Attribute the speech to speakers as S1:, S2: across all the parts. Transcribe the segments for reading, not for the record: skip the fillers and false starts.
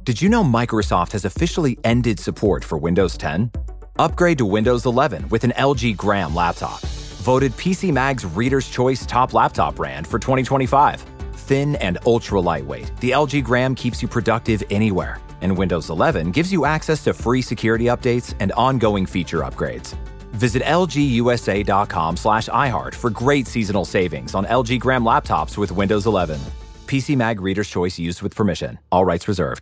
S1: Did you know Microsoft has officially ended support for Windows 10? Upgrade to Windows 11 with an LG Gram laptop. Voted PC Mag's Reader's Choice Top Laptop Brand for 2025. Thin and ultra lightweight, the LG Gram keeps you productive anywhere. And Windows 11 gives you access to free security updates and ongoing feature upgrades. Visit lgusa.com/iHeart for great seasonal savings on LG Gram laptops with Windows 11. PC Mag Reader's Choice used with permission. All rights reserved.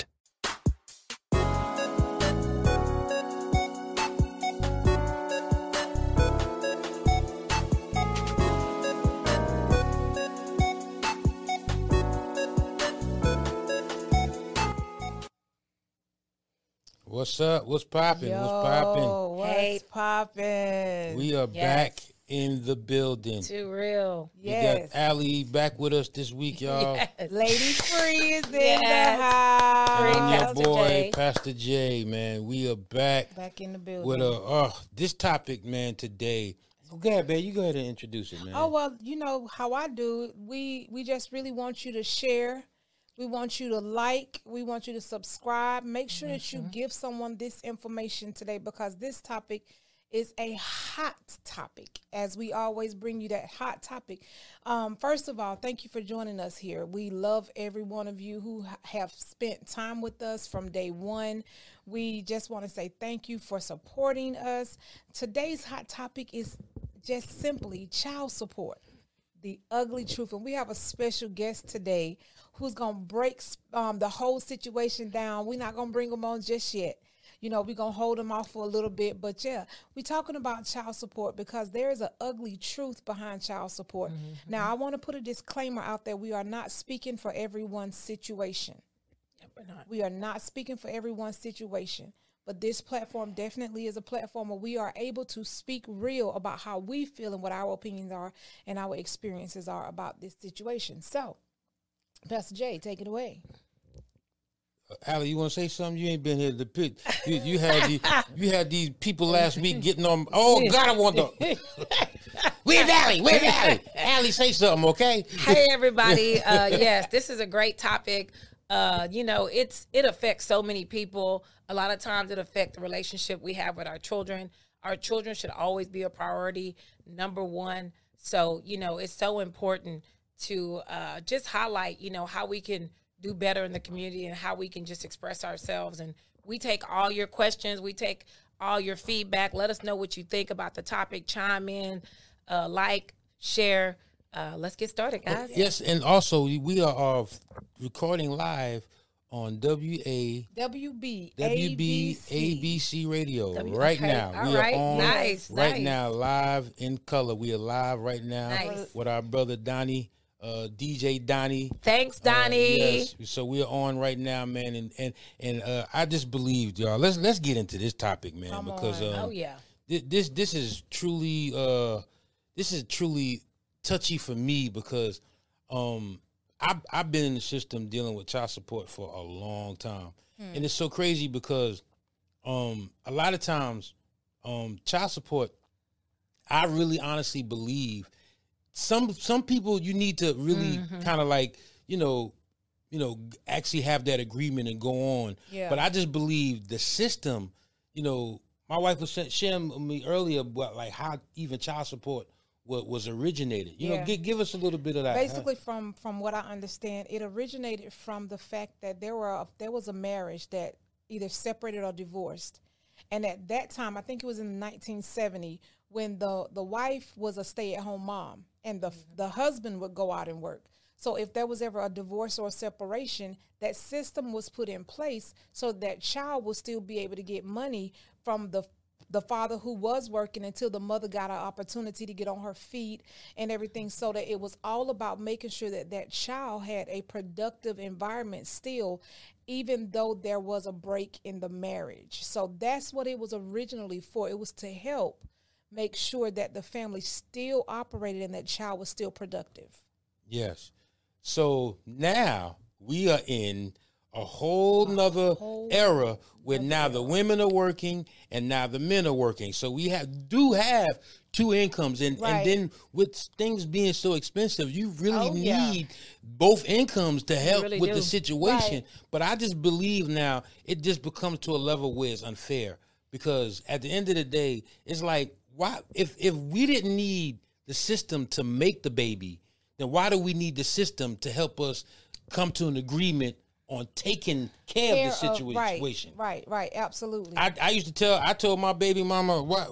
S2: What's up? What's popping? What's popping?
S3: What's popping?
S2: We are back in the building.
S3: Too real.
S2: Yes. We got Allie back with us this week, y'all.
S3: Yes.
S4: Lady Free is in the house.
S2: And I'm your
S3: Pastor
S2: boy,
S3: J.
S2: Pastor J, man. We are back
S4: in the building.
S2: With this topic, man, today. Go ahead, man. You go ahead and introduce it, man.
S4: Oh, well, you know how I do. We just really want you to share. We want you to like. We want you to subscribe. Make sure that you give someone this information today, because this topic is a hot topic, as we always bring you that hot topic. First of all, thank you for joining us here. We love every one of you who have spent time with us from day one. We just want to say thank you for supporting us. Today's hot topic is just simply child support, the ugly truth. And we have a special guest today who's going to break the whole situation down. We're not going to bring them on just yet. You know, we're going to hold them off for a little bit. But, yeah, we're talking about child support because there is an ugly truth behind child support. Mm-hmm. Now, I want to put a disclaimer out there. We are not speaking for everyone's situation. We are not speaking for everyone's situation. But this platform definitely is a platform where we are able to speak real about how we feel and what our opinions are and our experiences are about this situation. So, Pastor J, take it away.
S2: Allie, you want to say something? You ain't been here to the pit. You had these people last week getting on. Oh God, I want to. Where's Allie? Where's Allie? Allie, say something, okay?
S3: Hey, everybody. Yes, this is a great topic. You know, it affects so many people. A lot of times it affects the relationship we have with our children. Our children should always be a priority, number one. So, you know, it's so important to just highlight, you know, how we can do better in the community and how we can just express ourselves. And we take all your questions. We take all your feedback. Let us know what you think about the topic. Chime in, like, share. Let's get started, guys.
S2: Yes, and also we are recording live on WB ABC Radio right now.
S3: All
S2: we
S3: right.
S2: are on
S3: nice.
S2: now, live in color. We are live right now with our brother Donnie. DJ Donnie.
S3: Thanks, Donnie.
S2: Yes. So we're on right now, man, and I just believed, y'all. Let's get into this topic, man, because this is truly touchy for me because I've been in the system dealing with child support for a long time, and it's so crazy because a lot of times child support, I really honestly believe. Some people you need to really kind of like, you know, actually have that agreement and go on. Yeah. But I just believe the system, you know, my wife was sharing with me earlier about like how even child support was originated. You know, give us a little bit of that.
S4: Basically, from what I understand, it originated from the fact that there was a marriage that either separated or divorced. And at that time, I think it was in 1970, when the wife was a stay-at-home mom and the husband would go out and work. So if there was ever a divorce or a separation, that system was put in place so that child would still be able to get money from the father who was working until the mother got an opportunity to get on her feet and everything, so that it was all about making sure that that child had a productive environment still, even though there was a break in the marriage. So that's what it was originally for. It was to help make sure that the family still operated and that child was still productive.
S2: Yes. So now we are in a whole nother era where now the women are working and now the men are working. So we do have two incomes, and then with things being so expensive, you really need both incomes to help
S3: really
S2: with
S3: do.
S2: the situation.
S4: Right.
S2: But I just believe now it just becomes to a level where it's unfair, because at the end of the day, it's like, why if we didn't need the system to make the baby, then why do we need the system to help us come to an agreement on taking care of the situation?
S4: Right, absolutely.
S2: I used to I told my baby mama, what,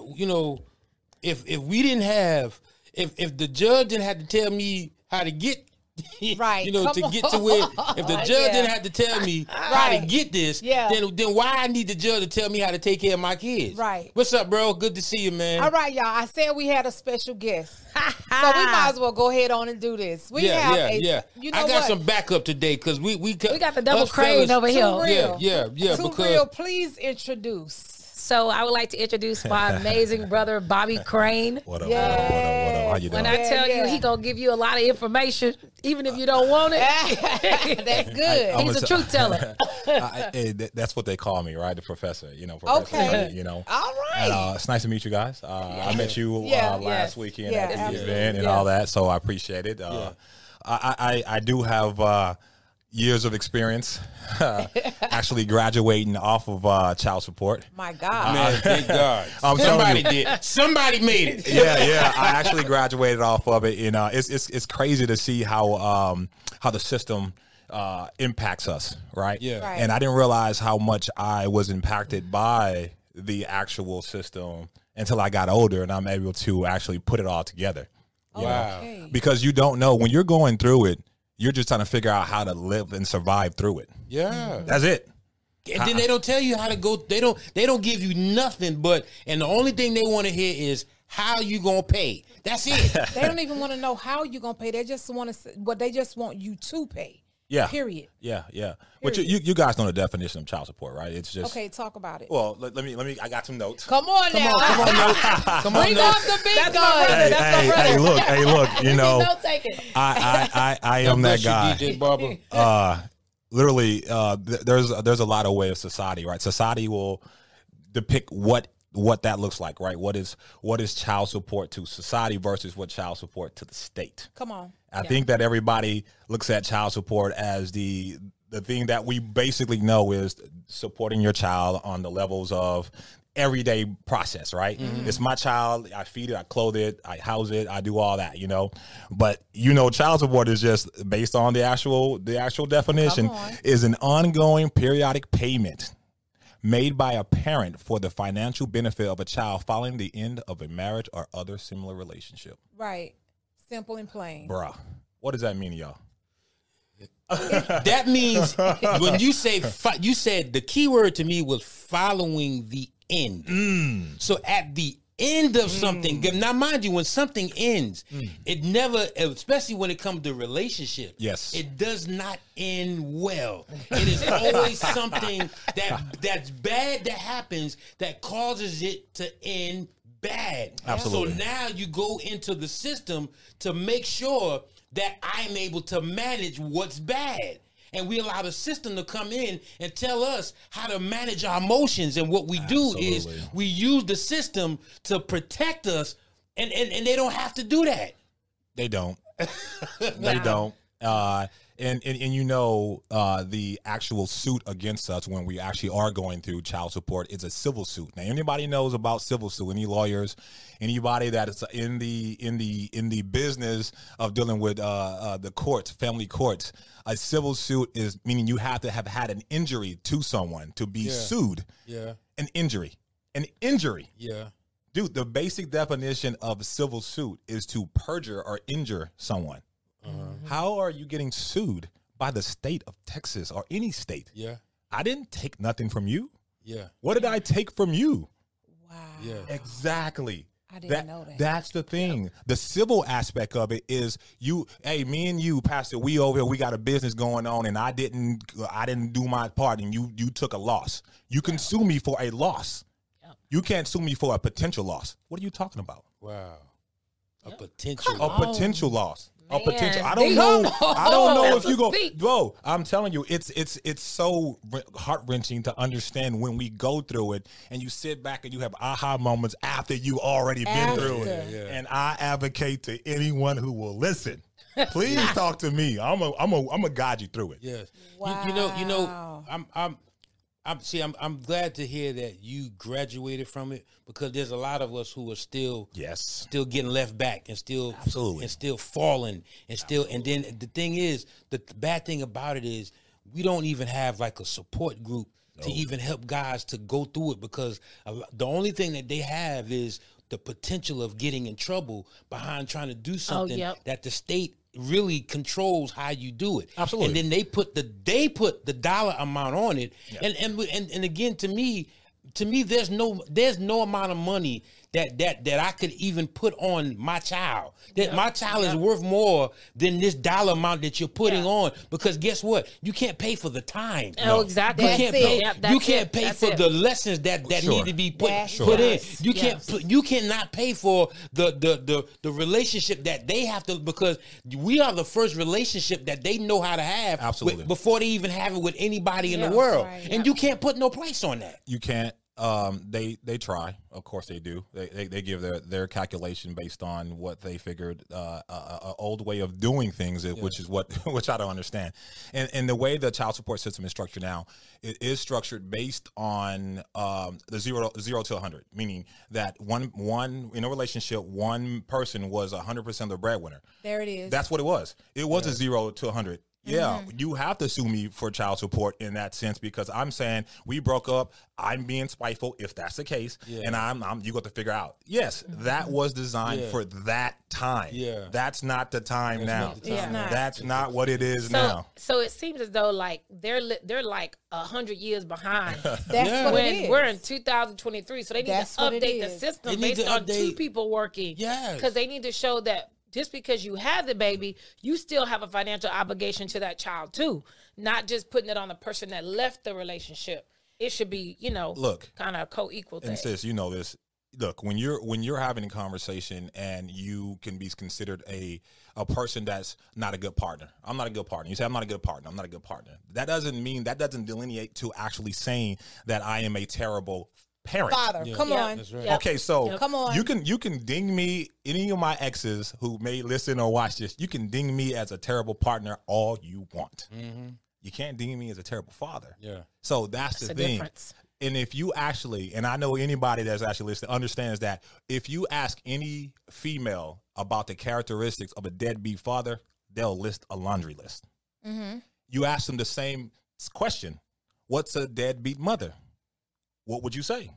S2: if we didn't have, if the judge didn't have to tell me how to get,
S4: Right,
S2: to get to where, if the judge didn't have to tell me how to get this, then why I need the judge to tell me how to take care of my kids?
S4: Right.
S2: What's up, bro? Good to see you, man.
S4: All right, y'all. I said we had a special guest, so we might as well go ahead on and do this. We have You know
S2: I got
S4: what?
S2: some backup today because we
S3: got the double crane over here.
S4: Real.
S2: Yeah.
S4: Too
S2: Because
S4: real. Please introduce.
S3: So I would like to introduce my amazing brother, Bobby Crane.
S5: What up? How you doing?
S3: When I tell you, he gonna give you a lot of information, even if you don't want it.
S4: That's good.
S3: He's a truth teller.
S5: That's what they call me, right? The professor. Professor.
S4: Okay.
S5: All
S4: right.
S5: And, it's nice to meet you guys. I met you last weekend at the
S4: absolutely.
S5: event and all that, so I appreciate it. I do have years of experience, actually graduating off of child support.
S4: My God.
S2: man, thank God.
S5: telling you.
S2: did. Somebody made it.
S5: Yeah. I actually graduated off of it. It's crazy to see how the system impacts us, right?
S2: Yeah.
S4: Right.
S5: And I didn't realize how much I was impacted by the actual system until I got older and I'm able to actually put it all together.
S2: Wow.
S4: Okay.
S5: Because you don't know when you're going through it, you're just trying to figure out how to live and survive through it.
S2: Yeah.
S5: That's it.
S2: And then they don't tell you how to go. They don't give you nothing and the only thing they want to hear is how you gonna pay. That's it.
S4: They don't even want to know how you're gonna pay. They just want to. They just want you to pay.
S5: Yeah.
S4: Period.
S5: Yeah. But you guys know the definition of child support, right? It's just
S4: Okay, talk about it.
S5: Well, let me. I got some notes.
S4: Come on now.
S2: Come on,
S4: Bring up the big
S3: That's my
S4: guns.
S3: brother. That's my brother.
S5: Hey, look.
S3: Don't take it.
S5: I am that guy.
S2: DJ Barber.
S5: Literally, there's a lot of way of society, right? Society will depict what that looks like, right? What is child support to society versus what child support to the state?
S4: Come on.
S5: I think that everybody looks at child support as the thing that we basically know is supporting your child on the levels of everyday process, right? Mm-hmm. It's my child. I feed it, I clothe it, I house it, I do all that, But child support is just based on the actual definition is an ongoing periodic payment made by a parent for the financial benefit of a child following the end of a marriage or other similar relationship.
S4: Right. Simple and plain.
S5: Bruh, what does that mean to y'all?
S2: That means when you say you said the key word to me was following the end. So at the end of something, now mind you, when something ends, it never, especially when it comes to relationship, it does not end well. It is always something that's bad that happens that causes it to end bad.
S5: Absolutely.
S2: So now you go into the system to make sure that I'm able to manage what's bad. And we allow the system to come in and tell us how to manage our emotions. And what we do is we use the system to protect us. And they don't have to do that.
S5: They don't. They don't. And the actual suit against us when we actually are going through child support is a civil suit. Now, anybody knows about civil suit? Any lawyers, anybody that is in the business of dealing with the courts, family courts, a civil suit is meaning you have to have had an injury to someone to be sued.
S2: Yeah.
S5: An injury.
S2: Yeah.
S5: Dude, the basic definition of a civil suit is to perjure or injure someone. How are you getting sued by the state of Texas or any state?
S2: Yeah.
S5: I didn't take nothing from you.
S2: Yeah.
S5: What did I take from you?
S4: Wow.
S2: Yeah.
S5: Exactly.
S4: I didn't know that.
S5: That's the thing. Yep. The civil aspect of it is me and you, Pastor, we over here, we got a business going on and I didn't do my part and you took a loss. You can sue me for a loss. Yep. You can't sue me for a potential loss. What are you talking about?
S2: Wow. A potential
S5: loss. A potential. I
S3: Man,
S5: don't know. I don't know if
S3: That's
S5: you go,
S3: deep.
S5: bro. I'm telling you, it's so heart wrenching to understand when we go through it, and you sit back and you have aha moments after you already been through it.
S4: After.
S2: Yeah.
S5: And I advocate to anyone who will listen. Please talk to me. I'm a guide you through it.
S2: Yes.
S4: Wow.
S2: You know, I'm glad to hear that you graduated from it, because there's a lot of us who are still
S5: Yes.
S2: getting left back and still
S5: Absolutely.
S2: and still falling and still, and then the thing is, the bad thing about it is we don't even have like a support group to even help guys to go through it, because the only thing that they have is the potential of getting in trouble behind trying to do something
S3: yep.
S2: that the state really controls how you do it.
S5: Absolutely.
S2: And then they put the dollar amount on it. And again, to me, there's no amount of money that I could even put on my child. That my child is worth more than this dollar amount that you're putting on, because guess what? You can't pay for the time.
S3: Oh, exactly.
S2: You can't
S4: That's
S2: pay.
S4: it.
S3: Yep, that's
S2: You can't
S3: it.
S2: pay
S3: That's
S2: for
S3: it.
S2: the lessons that
S5: Sure.
S2: need to be put
S4: That's
S2: in.
S3: Yes.
S2: You
S3: Yes.
S2: can't. You cannot pay for the relationship that they have to, because we are the first relationship that they know how to have.
S5: Absolutely.
S2: Before they even have it with anybody in
S3: Yes.
S2: the world,
S4: Right.
S2: and you can't put no price on that.
S5: You can't. They try. Of course they do. They give their calculation based on what they figured a old way of doing things, which is which I don't understand. And the way the child support system is structured now, it is structured based on the zero to 100, meaning that one in a relationship, one person was 100% the breadwinner.
S4: There it is.
S5: That's what it was. It was a 0 to 100. Yeah, you have to sue me for child support in that sense, because I'm saying we broke up. I'm being spiteful if that's the case, and I'm you got to figure out. Yes, that was designed for that time.
S2: Yeah.
S5: That's not the time now.
S2: not the time.
S4: It's not.
S5: That's not what it is now.
S3: So it seems as though like they're like 100 years behind.
S4: That's
S2: Yeah.
S4: what it
S3: When
S4: is.
S3: we're in 2023, so they need
S4: That's
S3: to
S4: what it
S3: update the
S4: is.
S3: system
S2: They need
S3: based
S2: to
S3: on two
S2: update-
S3: people working.
S2: Yes.
S3: Because they need to show that just because you had the baby, you still have a financial obligation to that child too, not just putting it on the person that left the relationship. It should be,
S5: Look,
S3: kind of co-equal thing.
S5: and sis, you know this. Look, when you're having a conversation and you can be considered a person that's not a good partner. I'm not a good partner. You say I'm not a good partner. I'm not a good partner. That doesn't delineate to actually saying that I am a terrible parent.
S4: Father, come
S3: Yeah.
S4: on.
S2: That's right.
S3: Yep.
S5: Okay, so
S3: Yep.
S4: Come on.
S5: you can ding me, any of my exes who may listen or watch this, you can ding me as a terrible partner all you want. You can't ding me as a terrible father.
S2: Yeah.
S5: So that's the
S3: the
S5: thing.
S3: difference.
S5: And if you actually, and I know anybody that's actually listening understands that if you ask any female about the characteristics of a deadbeat father, they'll list a laundry list. You ask them the same question, what's a deadbeat mother? What would you say?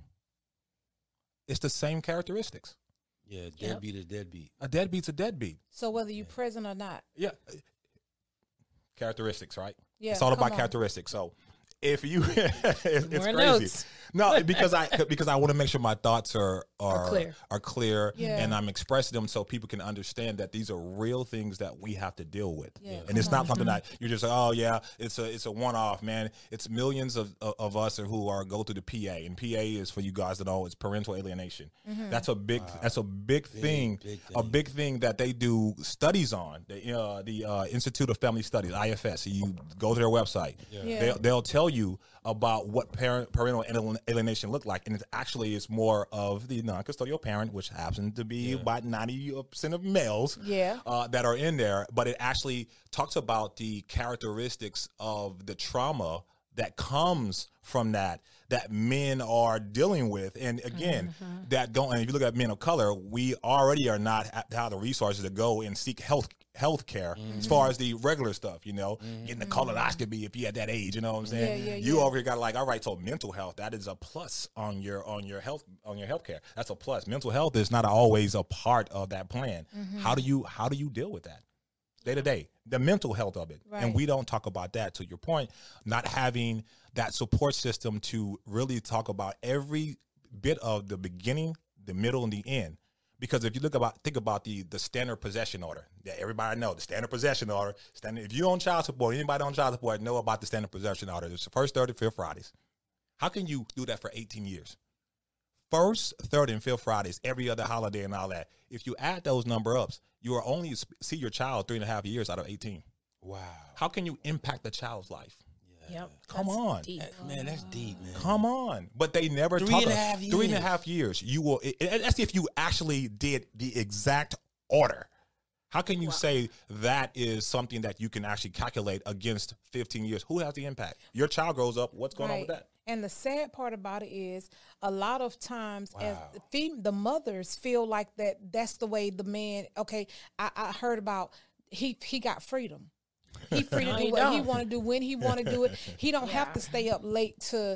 S5: It's the same characteristics.
S2: Yeah, deadbeat is deadbeat.
S5: A deadbeat's a deadbeat.
S4: So whether you present or not.
S5: Yeah. Characteristics, right?
S4: Yeah,
S5: It's all
S4: come
S5: about
S4: on.
S5: characteristics. So if you, it's
S3: More
S5: crazy.
S3: notes.
S5: No, because I want to make sure my thoughts are clear,
S4: Yeah.
S5: and I'm expressing them so people can understand that these are real things that we have to deal with.
S4: Yeah,
S5: And it's not something that you're just like, oh yeah, it's a one-off, man. It's millions of us who are go through the PA, and PA is, for you guys that know, it's parental alienation. That's a big thing,
S2: big
S5: a
S2: thing.
S5: big thing that they do studies on. The Institute of Family Studies, IFS. You go to their website.
S4: Yeah.
S5: They'll tell you about what parental alienation look like, and it's more of the non-custodial parent, which happens to be about 90% of males that are in there. But it actually talks about the characteristics of the trauma that comes from that men are dealing with. And again, and if you look at men of color, we already are not have the resources to go and seek health care as far as the regular stuff, getting the colonoscopy if you at that age, you know what I'm saying? You over here got like, all right, so mental health, that is a plus on your health care. That's a plus. Mental health is not always a part of that plan. How do you deal with that? Day to day, the mental health of it.
S4: Right.
S5: And we don't talk about that, to your point, not having that support system to really talk about every bit of the beginning, the middle, and the end. Because if you think about the standard possession order, that everybody know the standard possession order. If you own child support, anybody on child support know about the standard possession order. It's the first, third, and fifth Fridays. How can you do that for 18 years? first, third, and fifth Fridays, every other holiday and all that. If you add those number ups, you are only see your child 3.5 years out of 18.
S2: Wow.
S5: How can you impact the child's life?
S3: Yep.
S5: Come
S3: That's
S5: on.
S3: deep.
S2: Man, that's deep, man.
S5: Come on. But they never talk about
S2: 3.5 years.
S5: 3.5 years. You will, that's if you actually did the exact order. How can you say that is something that you can actually calculate against 15 years? Who has the impact? Your child grows up. What's going on with that?
S4: And the sad part about it is a lot of times as the mothers feel like that's the way the man, okay, I heard about he got freedom. He free to do what he want to do when he want to do it. He don't have to stay up late to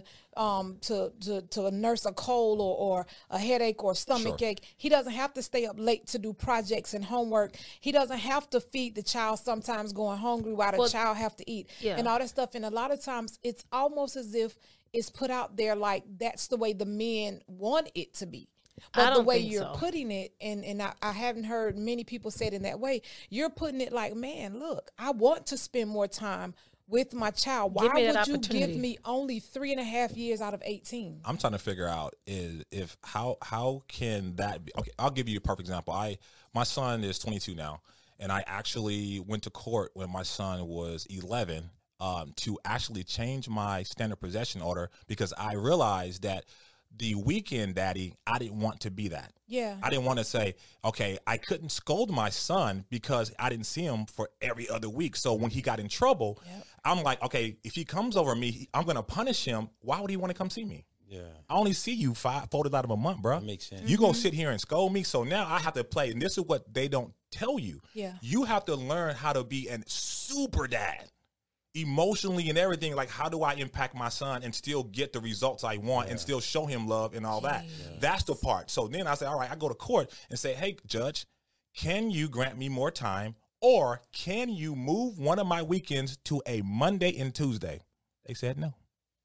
S4: nurse a cold or a headache or stomach ache. He doesn't have to stay up late to do projects and homework. He doesn't have to feed the child sometimes going hungry while the child have to eat and all that stuff. And a lot of times it's almost as if it's put out there like that's the way the men want it to be. But the way you're putting it, and I haven't heard many people say it in that way, you're putting it like, man, look, I want to spend more time with my child. Why would you give me only 3.5 years out of 18?
S5: I'm trying to figure out is how can that be? Okay, I'll give you a perfect example. My son is 22 now, and I actually went to court when my son was 11 to actually change my standard possession order because I realized that the weekend daddy, I didn't want to be that.
S4: Yeah.
S5: I didn't want to say, okay, I couldn't scold my son because I didn't see him for every other week. So when he got in trouble, I'm like, okay, if he comes over me, I'm going to punish him. Why would he want to come see me?
S2: Yeah.
S5: I only see you 4 out of a month, bro.
S2: That makes sense.
S5: You gonna sit here and scold me. So now I have to play. And this is what they don't tell you.
S4: Yeah.
S5: You have to learn how to be a super dad. Emotionally and everything, like how do I impact my son and still get the results I want and still show him love and all that? That's the part. So then I say, all right, I go to court and say, hey, judge, can you grant me more time or can you move one of my weekends to a Monday and Tuesday? They said no.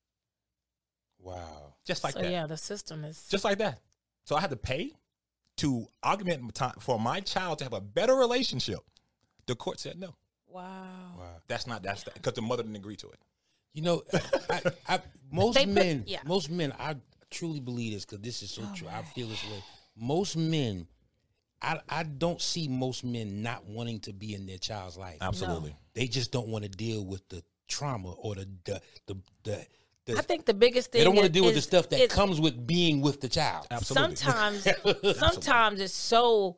S2: Wow.
S5: Just like that.
S3: So yeah, the system is
S5: just like that. So I had to pay to augment my time for my child to have a better relationship. The court said no.
S4: Wow.
S5: That's because the mother didn't agree to it.
S2: You know, most men, I truly believe this because this is so true. I feel this way. Most men, I don't see most men not wanting to be in their child's life.
S5: Absolutely.
S2: No. They just don't want to deal with the trauma or the
S3: I think the biggest thing
S2: they don't want to deal with the stuff that comes with being with the child.
S5: Absolutely.
S3: Sometimes it's so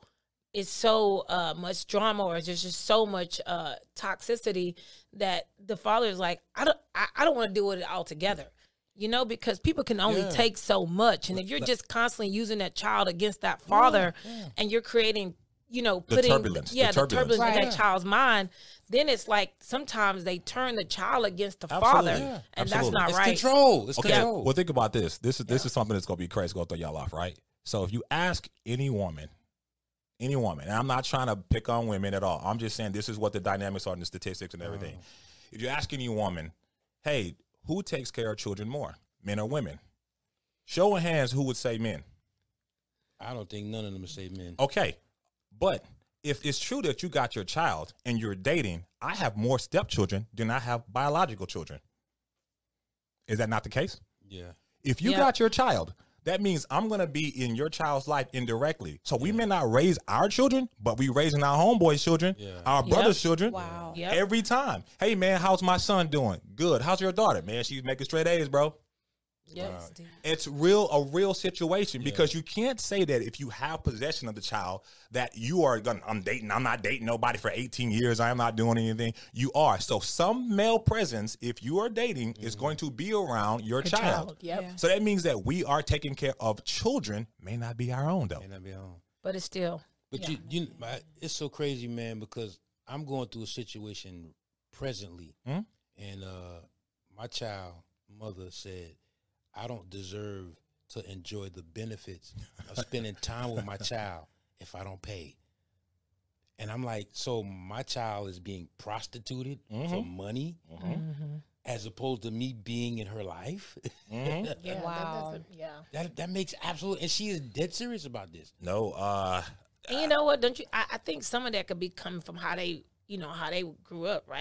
S3: much drama or there's just so much toxicity that the father is like, I don't want to deal with it altogether. You know, because people can only take so much. And if you're just constantly using that child against that father and you're creating, you know, putting the turbulence in that child's mind, then it's like sometimes they turn the child against the father. And that's not right.
S2: It's control. It's control.
S5: Well, think about this. This is something that's going to be crazy. It's going to throw y'all off, right? So if you ask any woman, and I'm not trying to pick on women at all. I'm just saying this is what the dynamics are and the statistics and everything. If you ask any woman, hey, who takes care of children more, men or women? Show of hands, who would say men?
S2: I don't think none of them would say men.
S5: Okay, but if it's true that you got your child and you're dating, I have more stepchildren than I have biological children. Is that not the case?
S2: Yeah.
S5: If you got your child, that means I'm going to be in your child's life indirectly. So we may not raise our children, but we raising our homeboys' children, our brother's children.
S4: Wow.
S5: Every time. Hey, man, how's my son doing? Good. How's your daughter? Man, she's making straight A's, bro.
S3: Yes.
S5: It's a real situation because you can't say that if you have possession of the child that you are I'm not dating nobody for 18 years. I am not doing anything. You are. So some male presence, if you are dating, is going to be around your child.
S3: Yep.
S5: So that means that we are taking care of children. May not be our own though.
S2: May not be our own.
S3: But it's still.
S2: But it's so crazy, man, because I'm going through a situation presently, and my child mother said, I don't deserve to enjoy the benefits of spending time with my child if I don't pay. And I'm like, so my child is being prostituted for money as opposed to me being in her life?
S3: Yeah.
S4: Wow.
S2: That makes absolute, and she is dead serious about this.
S5: No.
S3: And you know what? Don't you? I think some of that could be coming from how they, how they grew up, right?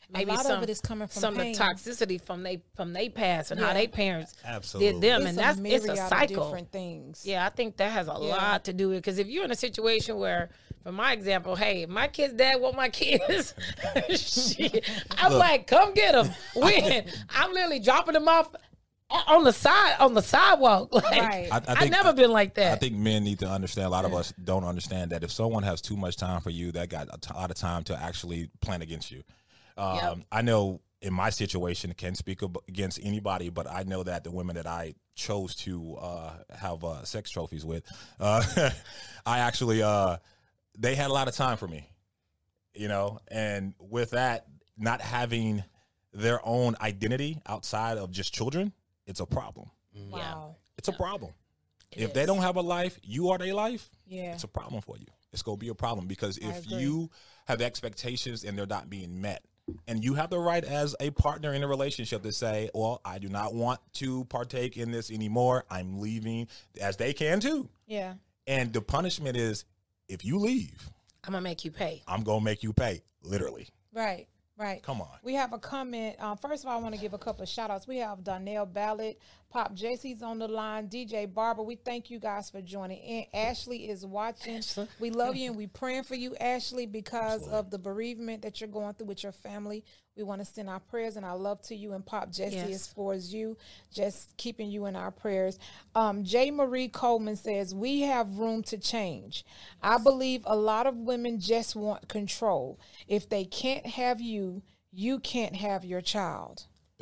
S3: maybe
S4: lot
S3: some
S4: of it is coming from
S3: some
S4: pain.
S3: of the toxicity from they past and how
S4: Yeah.
S3: they parents
S5: Absolutely.
S3: did them,
S4: It's
S3: and
S4: a
S3: it's a
S4: myriad of
S3: cycle.
S4: different things.
S3: Yeah, I think that has a lot to do with it. Because if you're in a situation where, for my example, hey, my kid's dad want my kids, shit, I'm like, come get them. When I'm literally dropping them off on the sidewalk. Like,
S4: Right.
S3: I've never been like that.
S5: I think men need to understand. A lot of us don't understand that if someone has too much time for you, that got a lot of time to actually plan against you. I know in my situation, I can't speak against anybody, but I know that the women that I chose to have sex trophies with, I actually they had a lot of time for me, you know, and with that, not having their own identity outside of just children, it's a problem.
S4: Wow.
S5: It's a problem. If they don't have a life, you are their life.
S4: Yeah.
S5: It's a problem for you. It's going to be a problem because if
S4: agree.
S5: you have expectations and they're not being met, and you have the right as a partner in a relationship to say, well, I do not want to partake in this anymore. I'm leaving, as they can too.
S4: Yeah.
S5: And the punishment is if you leave,
S3: I'm going to make you pay.
S5: I'm going to make you pay, literally.
S4: Right. Right.
S5: Come on.
S4: We have a comment. First of all, I want to give a couple of shout outs. We have Donnell Ballard, Pop Jesse's on the line, DJ Barber. We thank you guys for joining in. Ashley is watching. We love you and we praying for you, Ashley, because of the bereavement that you're going through with your family. We want to send our prayers and our love to you, and Pop Jesse as far as you, just keeping you in our prayers. J. Marie Coleman says, we have room to change. I believe a lot of women just want control. If they can't have you, you can't have your child.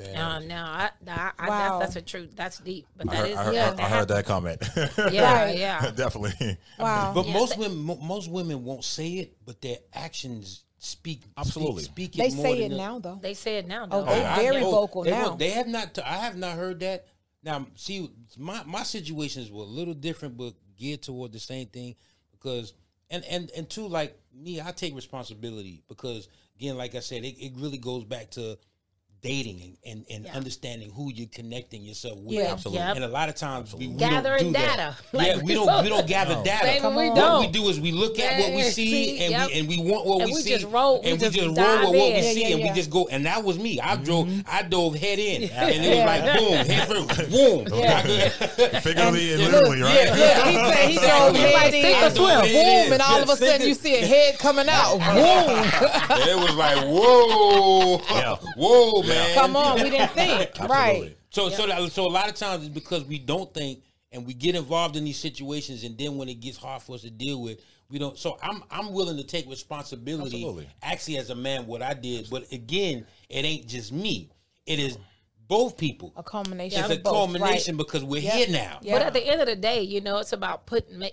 S4: Wow.
S3: That's a truth. That's deep. But
S5: I
S3: that
S5: heard,
S3: is,
S5: I heard,
S3: yeah,
S5: I heard that comment.
S3: Yeah,
S4: Right.
S3: yeah.
S5: Definitely.
S4: Wow.
S2: But most women won't say it, but their actions speak.
S5: Absolutely.
S2: Speak
S4: They
S2: it more
S4: say
S2: than
S4: it now, though.
S3: They say it now,
S4: Oh,
S3: though.
S4: they very vocal
S2: they
S4: now.
S2: won't- They have not. I have not heard that. Now, see, my situations were a little different, but geared toward the same thing because, and two, like me, I take responsibility because, again, like I said, it really goes back to dating and understanding who you're connecting yourself with.
S4: Yeah.
S5: Absolutely.
S3: Yep.
S2: And a lot of times we
S3: Gathering
S2: don't do that.
S3: data.
S2: Yeah,
S3: Like
S2: we don't gather data.
S3: Baby, we
S2: What
S3: don't.
S2: we do is we look at what we
S3: Yeah,
S2: see and
S3: yep.
S2: we want what
S3: And
S2: we
S3: we
S2: see
S3: just roll- we
S2: and we
S3: just
S2: just roll
S3: dive
S2: with what we
S3: in.
S2: see
S4: Yeah,
S2: and
S4: yeah.
S2: we just go. And that was me. I dove head in and it was like boom, head first, boom.
S5: Figuratively and literally, right?
S2: Yeah.
S4: He said he drove
S3: Like
S4: head
S3: sink
S4: in,
S3: or swim.
S4: boom, and all
S2: Yeah,
S4: of a
S2: sink
S4: sudden
S2: or-
S4: you see a head coming out. Boom.
S2: It was like whoa, whoa, man.
S4: Come on, we didn't think. Right.
S2: So a lot of times it's because we don't think and we get involved in these situations, and then when it gets hard for us to deal with, we don't. So I'm willing to take responsibility.
S5: Absolutely.
S2: Actually, as a man, what I did, but again, it ain't just me. It is both people.
S4: A culmination
S2: It's
S4: of
S2: a
S4: both,
S2: culmination because we're here now.
S4: Yeah.
S3: But at the end of the day, it's about keeping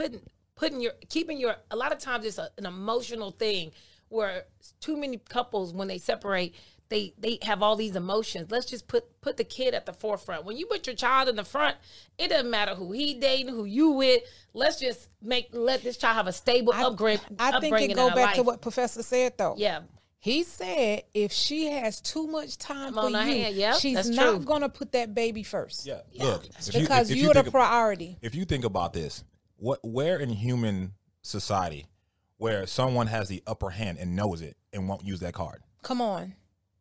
S3: your. A lot of times it's an emotional thing where too many couples, when they separate, they have all these emotions. Let's just put the kid at the forefront. When you put your child in the front, it doesn't matter who he dating, who you with. Let's just let this child have a stable upbringing.
S4: I think it go back to what Professor said, though.
S3: Yeah.
S4: He said if she has too much time for
S3: on her
S4: you,
S3: hand, yep,
S4: she's
S3: that's
S4: not
S3: true.
S4: going to put that baby first.
S5: Yeah. Look,
S4: Because
S5: if
S4: you're the
S5: think-
S4: priority.
S5: If you think about this, where in human society where someone has the upper hand and knows it and won't use that card?
S4: Come on.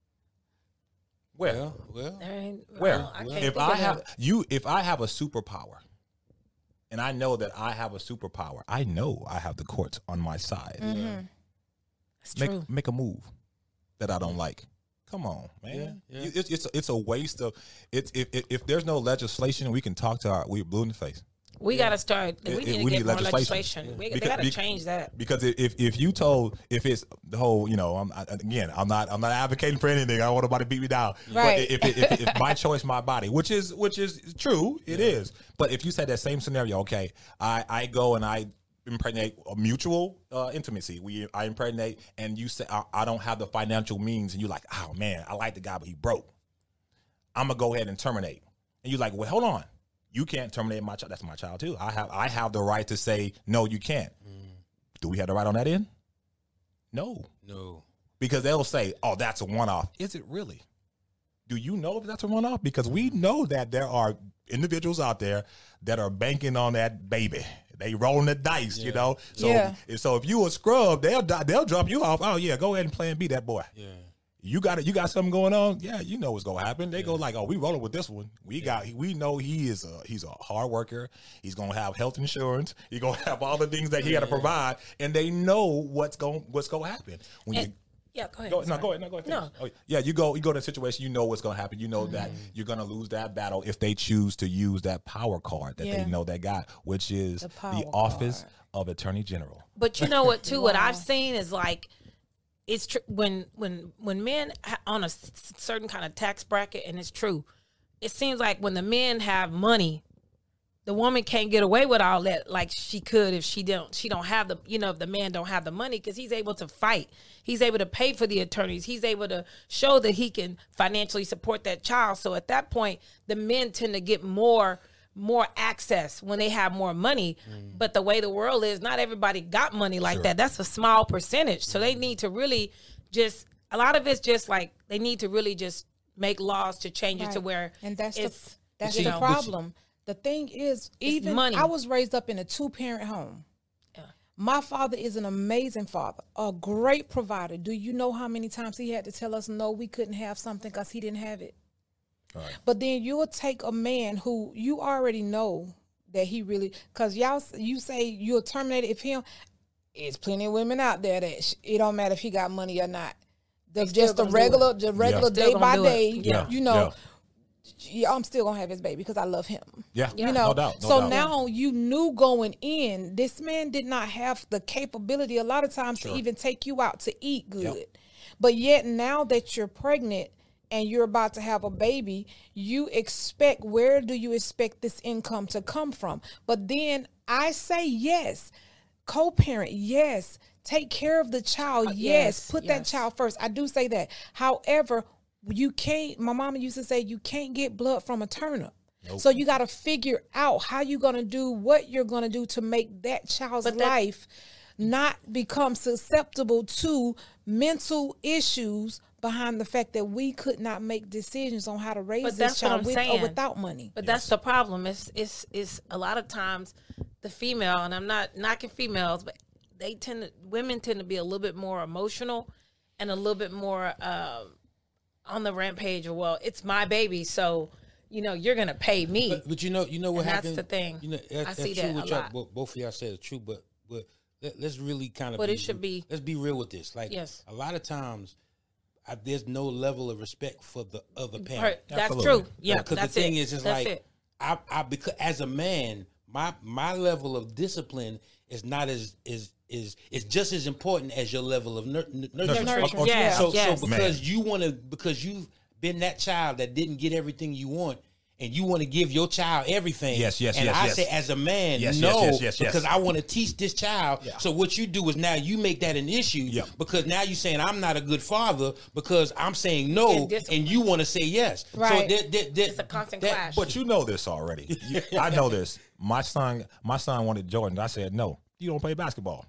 S5: Where?
S2: Well,
S5: Where?
S3: If I
S5: have a superpower, and I know that I have a superpower, I know I have the courts on my side.
S3: It's true.
S5: Make a move that I don't like. Come on, man.
S2: Yeah.
S5: It's a waste of. If there's no legislation, we can talk to we're blue in the face.
S3: We got to start. We need to get more legislation. They got to
S5: Because-
S3: change that.
S5: Because if it's the whole, I'm not advocating for anything. I don't want nobody to beat me down.
S4: Right.
S5: But if my choice, my body, which is true, it is. But if you said that same scenario, okay, I go and I impregnate a mutual intimacy. I impregnate, and you say I don't have the financial means, and you're like, oh man, I like the guy, but he broke. I'm gonna go ahead and terminate. And you're like, well, hold on. You can't terminate my child. That's my child too. I have the right to say no. You can't. Do we have the right on that end? No, because they'll say, "Oh, that's a one-off." Is it really? Do you know if that's a one-off? Because we know that there are individuals out there that are banking on that baby. They rolling the dice, So so if you a scrub, they'll drop you off. Oh yeah, go ahead and plan B that boy.
S2: yeah.
S5: You got something going on? Yeah, you know what's gonna happen. They go like, oh, we rolling with this one. We know he's a hard worker. He's gonna have health insurance. He's gonna have all the things that he got to provide, and they know what's gonna happen when you.
S3: Yeah, go ahead.
S5: Go ahead.
S3: No.
S5: Oh, yeah, you go to a situation, you know what's going to happen. You know that you're going to lose that battle if they choose to use that power card that they know they got, which is the office of Attorney General.
S3: But you know what, too? What I've seen is like, it's true when men on a certain kind of tax bracket, and it's true, it seems like when the men have money, the woman can't get away with all that like she could if she don't have the, if the man don't have the money, because he's able to fight. He's able to pay for the attorneys. He's able to show that he can financially support that child. So at that point, the men tend to get more access when they have more money. But the way the world is, not everybody got money like that. That's a small percentage. So they need to really a lot of it's just like they need to really just make laws to change it to where
S4: and that's the problem. The thing is, even
S3: money.
S4: I was raised up in a 2-parent home. Yeah. My father is an amazing father, a great provider. Do you know how many times he had to tell us no, we couldn't have something because he didn't have it? Right. But then you will take a man who you already know that he really, because you say you'll terminate it if him. There's plenty of women out there that it don't matter if he got money or not. Just the regular day by day, I'm still gonna have his baby because I love him.
S5: Yeah,
S4: no
S5: doubt.
S4: Now you knew going in, this man did not have the capability a lot of times to even take you out to eat good. But yet now that you're pregnant and you're about to have a baby, where do you expect this income to come from? But then I say yes, co-parent, yes, take care of the child, yes, put that child first. I do say that. However, my mama used to say, you can't get blood from a turnip. Nope. So you got to figure out how you're going to do what you're going to do to make that child's life not become susceptible to mental issues behind the fact that we could not make decisions on how to raise this child with or without money.
S3: But that's the problem. It's a lot of times the female, and I'm not knocking females, but women tend to be a little bit more emotional and a little bit more on the rampage of, well, it's my baby, so you're gonna pay me.
S2: But you know what happened.
S3: That's the thing.
S2: I see that a lot. Both of y'all said it's true, but let's really kind of.
S3: But it should be.
S2: Let's be real with this. Like, a lot of times, there's no level of respect for the other parent.
S3: That's true. Yeah,
S2: because the thing is, it's like I because as a man, my level of discipline is not is just as important as your level of nurture. So because you've been that child that didn't get everything you want, and you want to give your child everything. Yes. I say as a man, because I want to teach this child. Yeah. So what you do is now you make that an issue because now you're saying I'm not a good father because I'm saying no, and you want to say yes.
S3: Right.
S2: So
S3: it's a constant clash.
S5: But you know this already. I know this. My son wanted Jordan. I said no. You don't play basketball.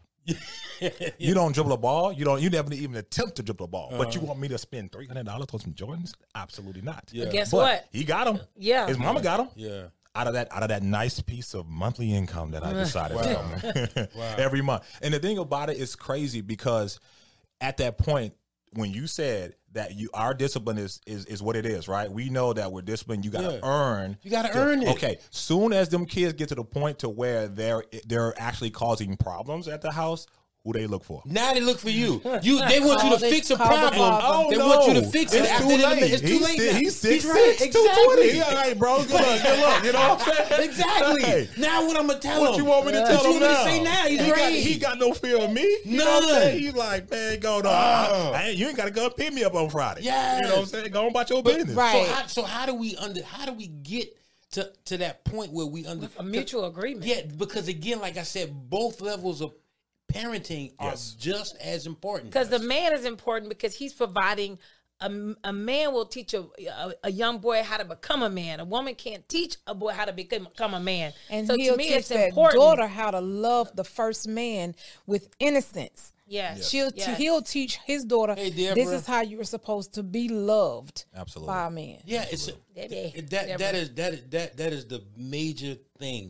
S5: You don't dribble a ball. You never even attempt to dribble a ball. But you want me to spend $300 on some Jordans? Absolutely not.
S3: Yeah. But guess what?
S5: He got them.
S3: Yeah.
S5: His mama got them.
S2: Yeah.
S5: Out of that nice piece of monthly income that I decided to every month. And the thing about it is crazy because at that point when you said that our discipline is what it is, right? We know that we're disciplined. You got to earn.
S2: You got to earn it.
S5: Okay. Soon as them kids get to the point to where they're actually causing problems at the house, who they look for?
S2: Now they look for you. They want you to fix a problem. They want you to fix it.
S5: It's too late.
S2: It's too late.
S5: He's 6'6",
S2: right.
S5: 220. Yeah, all right, bro. Good luck. You know what I'm saying?
S2: Exactly.
S5: Hey,
S2: now what I'm going to tell him?
S5: What you want me to tell him now?
S2: What you want me to say now? He's great.
S5: He got no fear of me. You know what I'm saying? He's like, man, go on. You ain't got to go pick me up on Friday.
S2: Yeah.
S5: You know what I'm saying? Go on about your business.
S4: Right.
S2: So how do we get to that point where we
S3: a mutual agreement?
S2: Yeah, because again, like I said, both levels of parenting are just as important.
S3: Because the man is important because he's providing. A man will teach a young boy how to become a man. A woman can't teach a boy how to become a man.
S4: And
S3: so
S4: he'll
S3: to me,
S4: teach
S3: it's
S4: that
S3: important.
S4: daughter how to love the first man with innocence.
S3: Yes.
S4: He'll teach his daughter, this is how you were supposed to be loved by a man.
S2: Yeah, that is the major thing.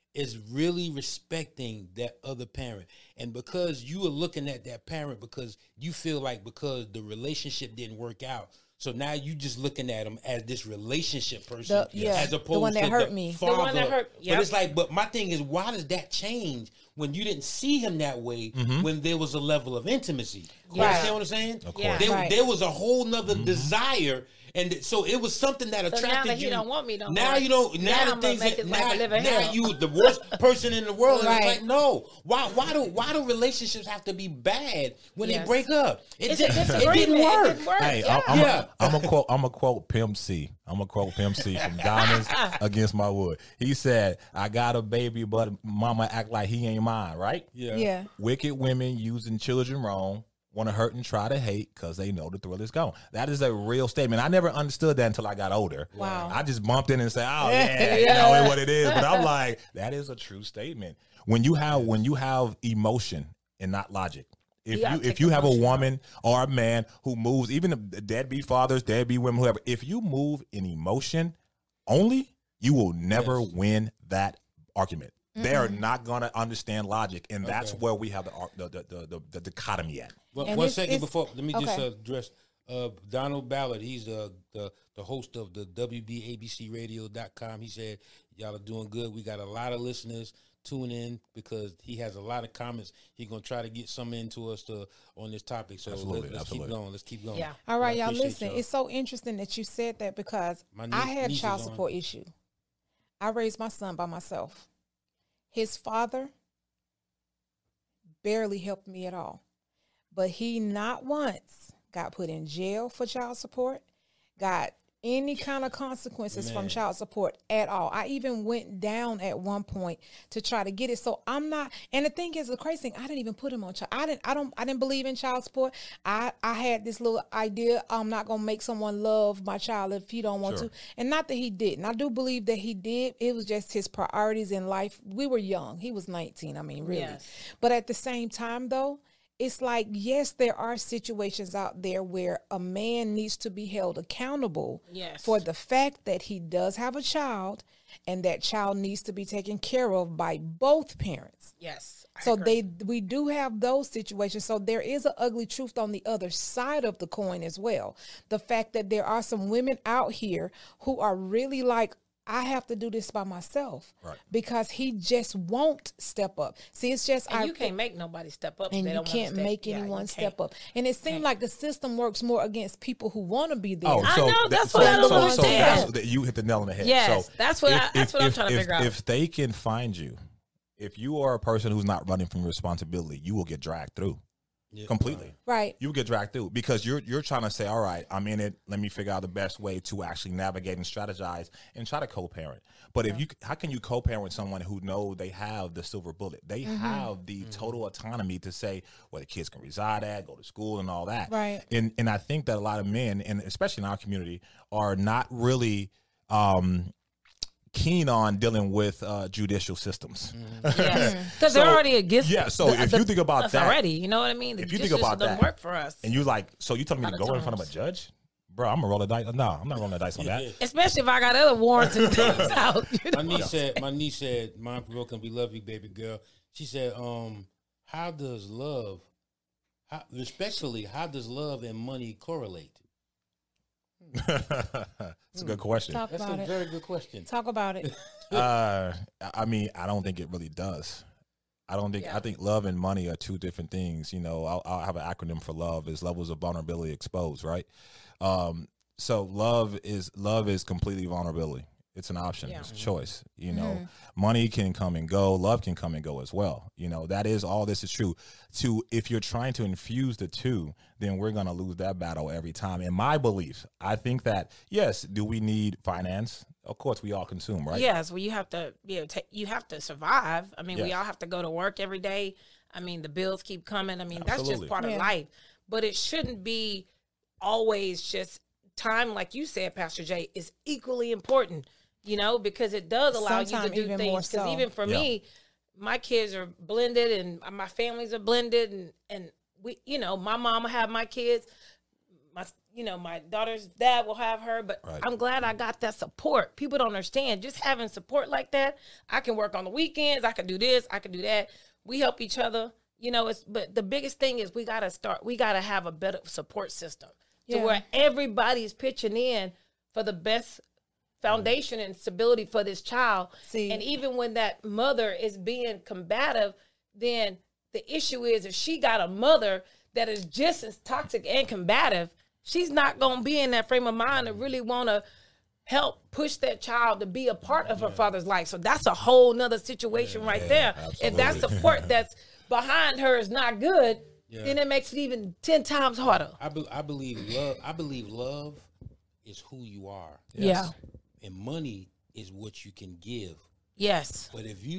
S2: is really respecting that other parent. And because you are looking at that parent because you feel like because the relationship didn't work out, so now you just looking at them as this relationship person, as opposed
S4: the one that
S2: to
S4: hurt
S2: the
S4: me.
S2: father.
S3: The one that hurt,
S2: But it's like, but my thing is, why does that change when you didn't see him that way when there was a level of intimacy? You understand what I'm saying?
S5: Of
S3: course.
S2: There was a whole nother desire. And so it was something that attracted
S3: now that
S2: you.
S3: he don't want me no
S2: now
S3: more.
S2: you don't. Now
S3: Now
S2: the
S3: I'm
S2: things
S3: gonna make
S2: that
S3: his life a living
S2: now
S3: hell.
S2: you the worst person in the world. And it's
S4: Right.
S2: like, no. Why do relationships have to be bad when they
S3: Yes.
S2: break up? It
S3: It's a
S2: didn't
S3: disagreement.
S2: it
S3: It
S2: didn't
S3: didn't work.
S5: Hey,
S3: Yeah.
S5: I'm gonna quote Pimp C. I'm gonna quote Pimp C from Diamonds Against My Wood. He said, "I got a baby, but mama act like he ain't mine." Right?
S4: Yeah.
S5: Wicked women using children wrong. Want to hurt and try to hate because they know the thrill is gone. That is a real statement. I never understood that until I got older.
S4: Wow.
S5: I just bumped in and said, "Oh yeah, you know what it is." But I'm like, that is a true statement. When you have emotion and not logic. If you have a woman or a man who moves, even the deadbeat fathers, deadbeat women, whoever, if you move in emotion only, you will never win that argument. They are not going to understand logic, and that's where we have the dichotomy at.
S2: Well,
S4: And
S2: one second
S4: it's-
S2: before, let me just
S4: okay.
S2: address Donald Ballard. He's the host of the WBABCRadio.com. He said, y'all are doing good. We got a lot of listeners tune in because he has a lot of comments. He's going to try to get some into us on this topic. So let's keep going. Let's keep going.
S3: Yeah.
S4: All right,
S2: I
S4: y'all,
S2: appreciate
S4: listen.
S2: y'all.
S4: It's so interesting that you said that because
S2: My
S4: I had
S2: niece
S4: child
S2: is on.
S4: support issue. I raised my son by myself. His father barely helped me at all. But he not once got put in jail for child support, got any kind of consequences from child support at all. I even went down at one point to try to get it. So I'm not, and the thing is, the crazy thing, I didn't even put him on child. I didn't believe in child support. I had this little idea, I'm not gonna make someone love my child if he don't want to. And not that he didn't. I do believe that he did. It was just his priorities in life. We were young. He was 19. I mean, really.
S3: Yes.
S4: But at the same time, though, it's like, yes, there are situations out there where a man needs to be held accountable
S3: Yes.
S4: for the fact that he does have a child and that child needs to be taken care of by both parents.
S3: Yes. I
S4: So
S3: agree.
S4: we do have those situations. So there is an ugly truth on the other side of the coin as well. The fact that there are some women out here who are really like, I have to do this by myself, because he just won't step up. See, it's just
S3: And you can't make nobody step up. if
S4: and
S3: they
S4: you
S3: don't wanna
S4: can't
S3: step.
S4: make
S3: Yeah,
S4: anyone
S3: you
S4: step
S3: can't.
S4: up. And it seems like the system works more against people who want to be there.
S5: Oh,
S3: I
S5: so
S3: know,
S5: that-
S3: that's
S5: so-
S3: what I don't
S5: so- so
S3: understand.
S5: that's- you hit the nail on the head.
S3: Yes,
S5: So
S3: that's what
S5: if-
S3: that's what I'm
S5: if-
S3: trying to
S5: if-
S3: figure out.
S5: If they can find you, if you are a person who's not running from responsibility, you will get dragged through completely.
S4: Right.
S5: You will get dragged through because you're trying to say, all right, I'm in it. Let me figure out the best way to actually navigate and strategize and try to co-parent. But if how can you co-parent someone who know they have the silver bullet? They have the total autonomy to say where the kids can reside at, go to school, and all that.
S4: Right.
S5: And I think that a lot of men, and especially in our community, are not really keen on dealing with judicial systems.
S3: Yes, because they're already against.
S5: Yeah, so if you think about
S3: us
S5: that,
S3: already, you know what I mean. The
S5: if you think
S3: justice
S5: about
S3: doesn't
S5: that,
S3: work for us,
S5: and you like, so you telling me to
S3: lot of
S5: go in front of a
S3: times.
S5: judge? Bro, I'm gonna roll the dice. No, I'm not rolling the dice on that.
S3: especially if I got other warrants and things out. You know?
S2: My niece said, "Mom, broken, we love you, baby girl." She said, how does love, respectfully, how does love and money correlate?"
S5: It's a good question.
S4: Talk
S2: That's
S4: about
S2: a
S4: it.
S2: very good question.
S4: Talk about it.
S5: I mean, I don't think it really does. I don't think.
S3: Yeah.
S5: I think love and money are two different things. You know, I'll have an acronym for love: is levels of vulnerability exposed, right? So love is completely vulnerability. It's an option.
S3: Yeah.
S5: It's a choice. You know, money can come and go. Love can come and go as well. You know, that is all. This is true. If you're trying to infuse the two, then we're gonna lose that battle every time. In my belief, I think that yes, do we need finance? Of course, we all consume, right?
S3: Yes, well, you have to, you have to survive. I mean, we
S5: Yes.
S3: all have to go to work every day. I mean, the bills keep coming. I mean, that's
S5: Absolutely.
S3: just part of life. But it shouldn't be always just time, like you said, Pastor Jay, is equally important. You know, because it does allow
S4: Sometime
S3: you to do
S4: even
S3: things.
S4: more
S3: Because
S4: so.
S3: even for me, my kids are blended and my families are blended, and we, you know, my mama had my kids. you know, my daughter's dad will have her, but I'm glad I got that support. People don't understand. Just having support like that, I can work on the weekends, I can do this, I can do that. We help each other. You know, but the biggest thing is we got to have a better support system to where everybody's pitching in for the best foundation and stability for this child. And even when that mother is being combative, then the issue is if she got a mother that is just as toxic and combative, she's not going to be in that frame of mind to really want to help push that child to be a part of her father's life. So that's a whole nother situation right there. Absolutely. If that support that's behind her is not good, then it makes it even 10 times harder.
S2: I believe love is who you are.
S3: Yes.
S2: Yeah. And money is what you can give.
S3: Yes.
S2: But if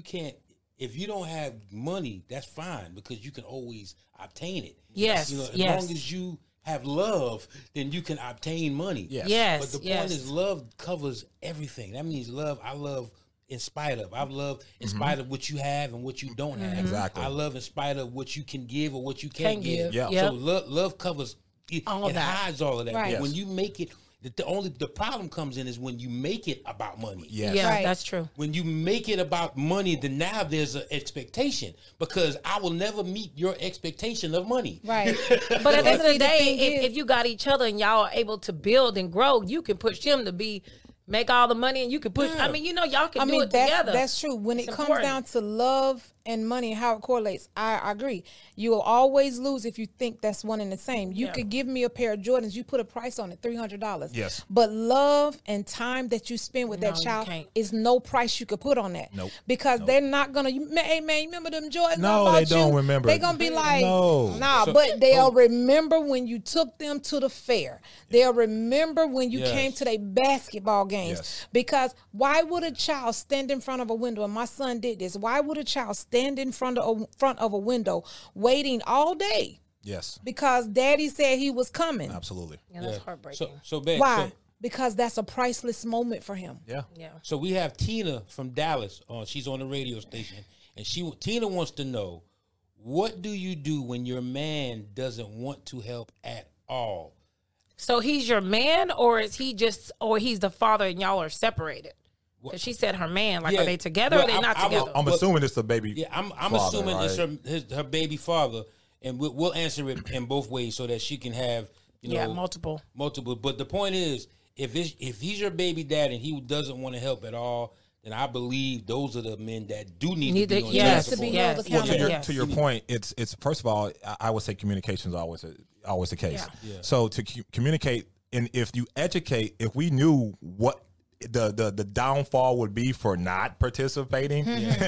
S2: you don't have money, that's fine because you can always obtain it.
S3: Yes.
S2: You know, as long as you have love, then you can obtain money.
S3: Yes.
S2: But the point is love covers everything. That means I love in spite of. I love in spite of what you have and what you don't have.
S5: Exactly.
S2: I love in spite of what you can give or what you can't give.
S5: Yeah.
S2: So love covers
S3: all of that.
S2: Hides all of that.
S4: Right.
S2: But when you make it, the problem comes in is when you make it about money.
S5: Yes.
S3: Yeah,
S4: Right.
S3: that's true.
S2: When you make it about money, then now there's an expectation because I will never meet your expectation of money.
S4: Right.
S3: But at the end of the day,
S4: thing
S3: if you got each other and y'all are able to build and grow, you can push him to make all the money and you can push. I mean, you know, y'all can do it together.
S4: That's true. When
S3: It's
S4: it comes
S3: important.
S4: down to love and money, how it correlates, I agree. You will always lose if you think that's one and the same. You could give me a pair of Jordans, you put a price on it, $300.
S5: Yes.
S4: But love and time that you spend with that
S3: No, you
S4: child
S3: can't.
S4: is no price you could put on that.
S5: Nope.
S4: Because they're not gonna. Hey man, you remember them Jordans?
S5: No,
S4: I bought
S5: they don't
S4: you?
S5: remember.
S4: They're gonna be like,
S5: No.
S4: nah. But they'll remember when you took them to the fair. They'll remember when you came to their basketball games.
S5: Yes.
S4: Because why would a child stand in front of a window? And my son did this. Why would a child stand in front of a window waiting all day?
S5: Yes.
S4: Because daddy said he was coming.
S5: Absolutely.
S3: Yeah, that's heartbreaking.
S2: So babe,
S4: Why? Because that's a priceless moment for him.
S5: Yeah.
S2: So we have Tina from Dallas. She's on the radio station, and Tina wants to know, what do you do when your man doesn't want to help at all?
S3: So he's your man, or is he or he's the father and y'all are separated? Because she said her man. Like,
S2: Yeah.
S3: are they together or
S2: Well,
S3: are they not together?
S5: I'm assuming it's the baby.
S2: Yeah, I'm
S5: father,
S2: assuming
S5: right?
S2: it's her baby father, and we'll answer it in both ways so that she can have
S3: multiple.
S2: But the point is, if he's your baby dad and he doesn't want to help at all, then I believe those are the men that do need to be on
S3: yes,
S2: child support.
S3: yes,
S4: Well,
S3: yes.
S5: To your point, it's first of all, I would say communication is always the case.
S3: Yeah.
S2: Yeah.
S5: So to communicate, and if you educate, if we knew what the downfall would be for not participating,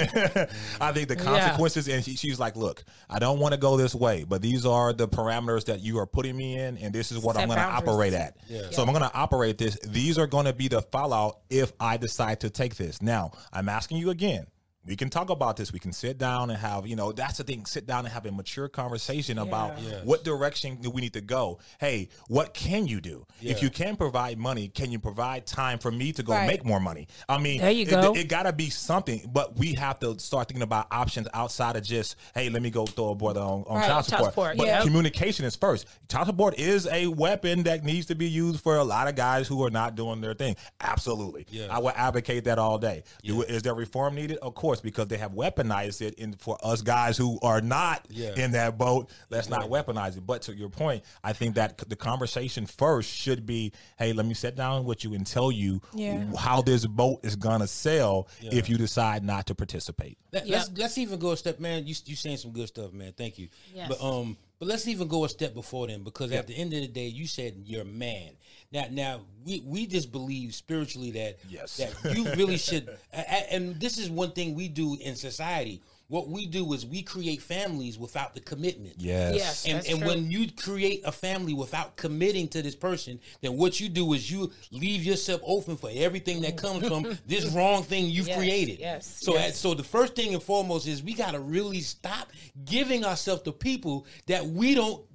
S5: I think the consequences. And she's like, "Look, I don't want to go this way, but these are the parameters that you are putting me in, and this is what
S3: Set
S5: I'm going to
S3: boundaries.
S5: operate at.
S2: Yeah.
S5: So I'm going to operate this. These are going to be the fallout if I decide to take this. Now, I'm asking you again." We can talk about this. We can sit down and have, that's the thing, sit down and have a mature conversation about what direction do we need to go. Hey, what can you do?
S2: Yeah.
S5: If you can provide money, can you provide time for me to go
S4: Right.
S5: make more money? I mean,
S3: There you go.
S5: It got to be something, but we have to start thinking about options outside of just, hey, let me go throw a brother on
S4: Right.
S5: child support.
S3: Child support,
S5: But
S3: yeah.
S5: communication is first. Child support is a weapon that needs to be used for a lot of guys who are not doing their thing. Absolutely.
S2: Yeah.
S5: I would advocate that all day. Is there reform needed? Of course, because they have weaponized it for us guys who are not in that boat. Let's not weaponize it. But to your point, I think that the conversation first should be, hey, let me sit down with you and tell you how this boat is gonna sail if you decide not to participate.
S2: Let's even go a step, man. You saying some good stuff, man. Thank you.
S3: Yes.
S2: But let's even go a step before then, because at the end of the day, you said you're a man. Now we just believe spiritually that that you really should. And this is one thing we do in society. What we do is we create families without the commitment.
S3: Yes.
S2: And
S3: That's
S2: and
S3: true.
S2: when you create a family without committing to this person, then what you do is you leave yourself open for everything that comes from this wrong thing you've created.
S3: Yes.
S2: So the first thing and foremost is we got to really stop giving ourselves to people that we don't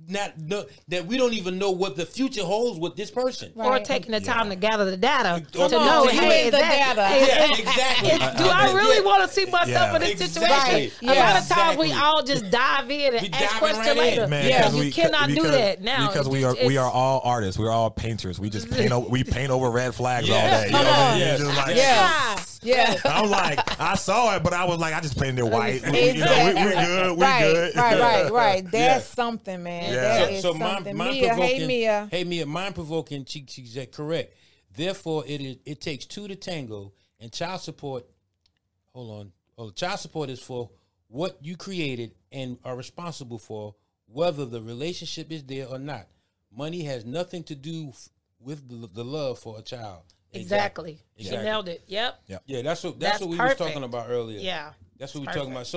S2: that we don't even know what the future holds with this person.
S3: Or taking the time to gather the data to
S2: Come
S3: know,
S2: on,
S3: hey,
S4: the
S3: exactly.
S4: data.
S2: Yeah, exactly.
S3: Do I really want to see myself in this
S2: Exactly.
S3: situation? A lot of times we
S2: Exactly.
S3: all just dive in and
S2: We
S3: ask
S2: diving
S3: questions
S2: right
S3: later.
S2: in.
S5: Man,
S3: Yeah,
S5: 'cause
S3: you
S5: we-
S3: cannot do
S5: because-
S3: that now.
S5: because we are all artists. We're all painters. We just paint over red flags all
S2: Yes.
S5: day. You
S2: Come
S5: know what I
S2: on.
S5: mean? It's just like,
S4: Yes. Yeah.
S5: I'm like, I saw it, but I was like, I just painted it white. We
S4: Exactly.
S5: good. We
S4: right,
S5: good.
S4: right. That's
S2: Yeah.
S4: something, man.
S5: Yeah.
S4: That is
S2: So
S4: something.
S2: mind
S4: Mia,
S2: provoking.
S4: hey Mia.
S2: Mind provoking. She said correct. Therefore, it takes two to tango, and child support. Hold on. Child support is for what you created and are responsible for, whether the relationship is there or not. Money has nothing to do with the love for a child.
S3: Exactly. You nailed it. Yep.
S2: Yeah, that's what we
S3: perfect.
S2: was talking about earlier.
S3: Yeah.
S2: That's what we're talking about.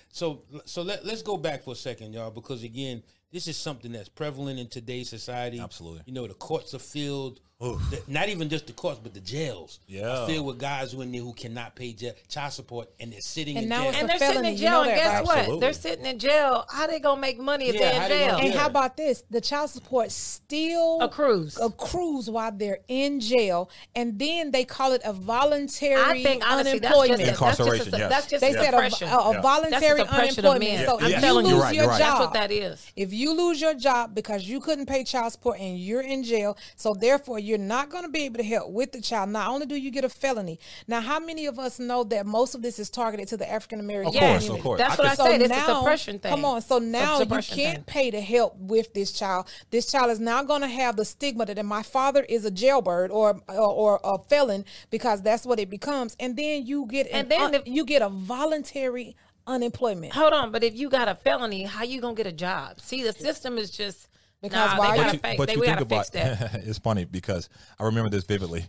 S2: So let's go back for a second, y'all, because again, this is something that's prevalent in today's society.
S5: Absolutely.
S2: You know, the courts are filled. Not even just the courts, but the jails.
S5: Yeah.
S2: Are filled with guys who in there who cannot pay child support, and they're sitting
S4: And
S2: in
S4: now
S2: jail.
S4: it's
S3: And
S4: a
S3: they're sitting
S4: felony,
S3: in
S4: you
S3: jail,
S4: know
S3: and
S4: that,
S3: guess
S4: right?
S3: what?
S5: Absolutely.
S3: They're sitting in jail. How they gonna make money if
S2: Yeah,
S3: they're
S2: how
S3: in
S2: they
S3: jail?
S2: gonna
S4: And
S2: Yeah.
S4: how about this? The child support still
S3: Accrues.
S4: while they're in jail, and then they call it a voluntary
S3: I think honestly
S4: unemployment.
S5: Incarceration, yes.
S3: That's just
S4: They
S3: a
S4: said
S3: suppression.
S4: a voluntary
S3: That's the suppression of
S4: unemployment.
S3: men.
S4: So
S3: I'm
S4: if you
S3: telling you,
S4: lose
S5: right,
S4: your
S5: you're right.
S4: job,
S3: That's what that is.
S4: if you lose your job because you couldn't pay child support and you're in jail, so therefore you're not going to be able to help with the child. Not only do you get a felony. Now, how many of us know that most of this is targeted to the African American
S5: Of course,
S4: community?
S5: of course.
S3: That's what I
S4: So
S3: said. It's a
S4: now-
S3: suppression thing.
S4: Come on. So now you
S3: suppression
S4: can't
S3: thing.
S4: pay to help with this child. This child is now going to have the stigma that my father is a jailbird or a felon, because that's what it becomes. And then you get you get a voluntary unemployment.
S3: Hold on, but if you got a felony, how you gonna get a job? See, the system is just
S4: Because
S3: nah,
S4: why
S3: they
S4: you-
S3: gotta fake.
S5: But
S3: They
S5: you
S3: gotta
S5: think
S3: fix
S5: about
S3: that.
S5: it's funny because I remember this vividly.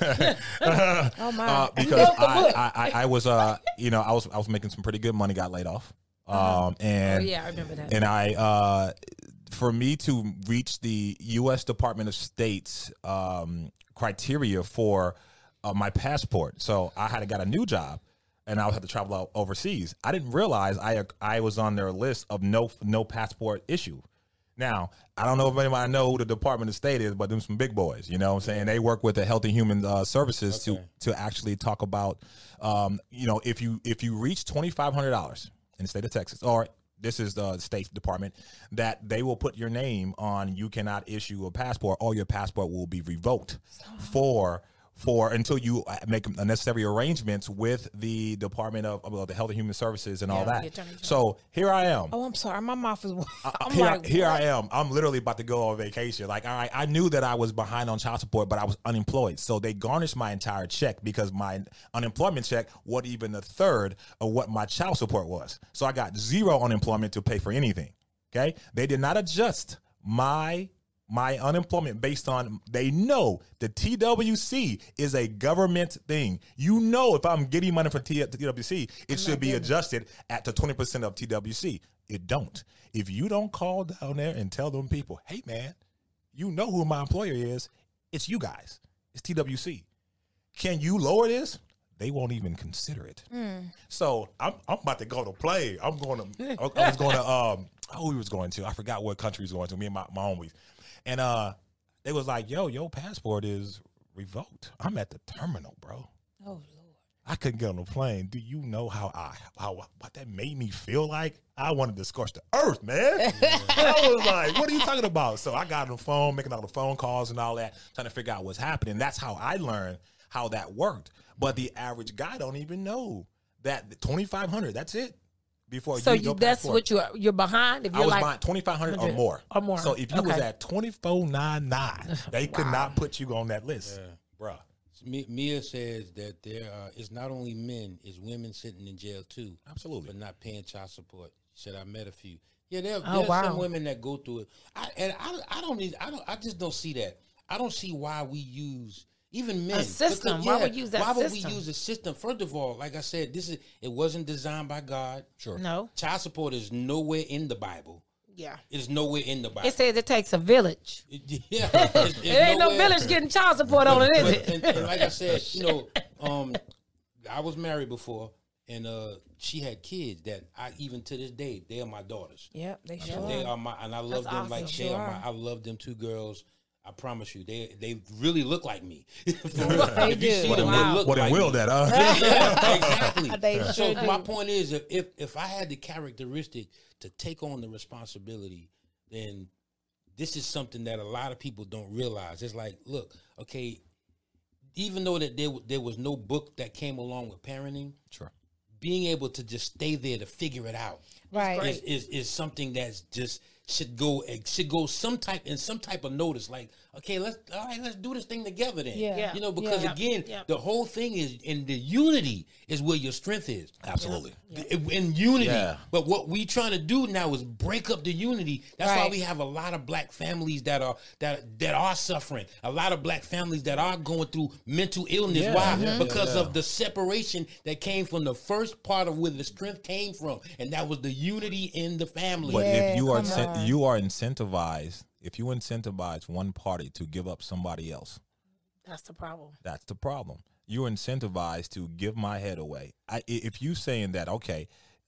S4: Oh my!
S5: Because I was I was making some pretty good money, got laid off. And
S3: Oh, yeah, I remember that.
S5: And I for me to reach the U.S. Department of State's criteria for my passport, so I had got a new job, and I would have to travel out overseas. I didn't realize I was on their list of no passport issue. Now, I don't know if anybody know who the Department of State is, but them some big boys, you know what I'm saying? They work with the Health and Human Services to actually talk about, if you reach $2,500 in the state of Texas, or this is the State Department, that they will put your name on, you cannot issue a passport, or your passport will be revoked for until you make necessary arrangements with the Department of the Health and Human Services and all
S3: the
S5: that.
S3: Attorney General.
S5: So here I am.
S4: Oh, I'm sorry. My mouth is.
S5: Here I am. I'm literally about to go on vacation. Like, all right, I knew that I was behind on child support, but I was unemployed. So they garnished my entire check because my unemployment check wasn't even a third of what my child support was. So I got zero unemployment to pay for anything. Okay. They did not adjust my unemployment based on, they know the TWC is a government thing. You know, if I'm getting money from TWC, it should be adjusted at the 20% of TWC. It don't. If you don't call down there and tell them people, hey man, you know who my employer is, it's you guys. It's TWC. Can you lower this? They won't even consider it. So I'm about to go to play. I was going to we was going to, I forgot what country we was going to, me and my homies. And they was like, yo, your passport is revoked. I'm at the terminal, bro.
S4: Oh Lord!
S5: I couldn't get on the plane. Do you know what that made me feel like? I wanted to scorch the earth, man. I was like, what are you talking about? So I got on the phone, making all the phone calls and all that, trying to figure out what's happening. That's how I learned how that worked. But the average guy don't even know that $2,500, that's it. Before
S3: So
S5: you go
S3: that's
S5: passport.
S3: what you're behind. If
S5: I
S3: you're
S5: was
S3: like
S5: buying 2,500 or more.
S3: Or more.
S5: So if you was
S3: Okay.
S5: at 2499, they could not put you on that list, bruh.
S2: Mia says that it's not only men, it's women sitting in jail too.
S5: Absolutely.
S2: For not paying child support. She said I met a few. Yeah, there's
S3: wow.
S2: some women that go through it. I just don't see that. I don't see why we use even men.
S3: A system. Why would we use that
S2: Why would
S3: system?
S2: we use a system? First of all, like I said, it wasn't designed by God.
S5: Sure.
S3: no,
S2: Child support is nowhere in the Bible.
S3: yeah.
S2: It's nowhere in the Bible.
S3: It says it takes a village.
S2: Yeah,
S3: It ain't no village getting child support on it, is it?
S2: And like I said, I was married before, and she had kids that I even to this day they are my daughters.
S4: Yep, they sure
S2: They
S4: are.
S2: are my, and I love
S3: That's
S2: them like
S3: awesome.
S2: they are
S4: Sure.
S2: my. I love them two girls. I promise you, they really look like me.
S4: They
S2: If you
S4: do.
S2: see them,
S3: Wow.
S2: they look
S5: What
S2: like
S5: it will
S2: me.
S5: that, huh?
S2: Yeah, exactly.
S4: They
S2: So
S4: sure do.
S2: my point is, if I had the characteristic to take on the responsibility, then this is something that a lot of people don't realize. It's like, look, okay, even though that there was no book that came along with parenting,
S5: Sure.
S2: being able to just stay there to figure it out
S4: Right.
S2: is something that's just should go some type of notice, like, okay, let's do this thing together then.
S4: Yeah.
S2: You know, because
S3: Yeah.
S2: again,
S3: Yep.
S2: the whole thing is in the unity is where your strength is.
S5: Absolutely.
S2: In unity.
S5: Yeah.
S2: But what we trying to do now is break up the unity. That's why
S4: Right.
S2: we have a lot of black families that are suffering. A lot of black families that are going through mental illness.
S5: Yeah,
S2: Why?
S5: yeah,
S2: Because
S5: yeah.
S2: of the separation that came from the first part of where the strength came from, and that was the unity in the family.
S5: But
S4: Yeah,
S5: if you are
S4: come on.
S5: you are incentivized, if you incentivize one party to give up somebody else,
S3: That's the problem.
S5: that's the problem. You're incentivized to give my head away. If you saying that, okay,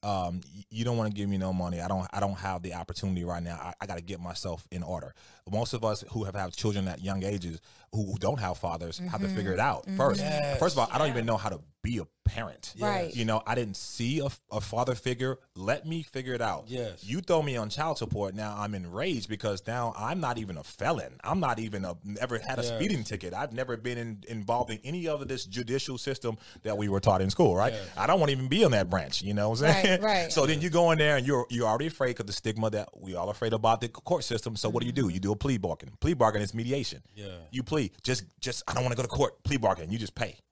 S5: you don't want to give me no money. I don't have the opportunity right now. I got to get myself in order. Most of us who have had children at young ages who don't have fathers have to figure it out first.
S2: Yes.
S5: First of all, I don't even know how to be a parent.
S4: Right.
S5: You know, I didn't see a father figure. Let me figure it out.
S2: Yes.
S5: You throw me on child support. Now I'm enraged because now I'm not even a felon. I'm not even ever had a
S2: Yes.
S5: speeding ticket. I've never been involved in any of this judicial system that we were taught in school, right?
S2: Yes.
S5: I don't want to even be on that branch. You know what I'm saying?
S4: Right.
S5: So then you go in there and you're already afraid of the stigma that we all afraid about the court system. So what do? You do a plea bargain. Plea bargain is mediation.
S2: Yeah.
S5: You plead. Just I don't want to go to court. Plea bargain. You just pay.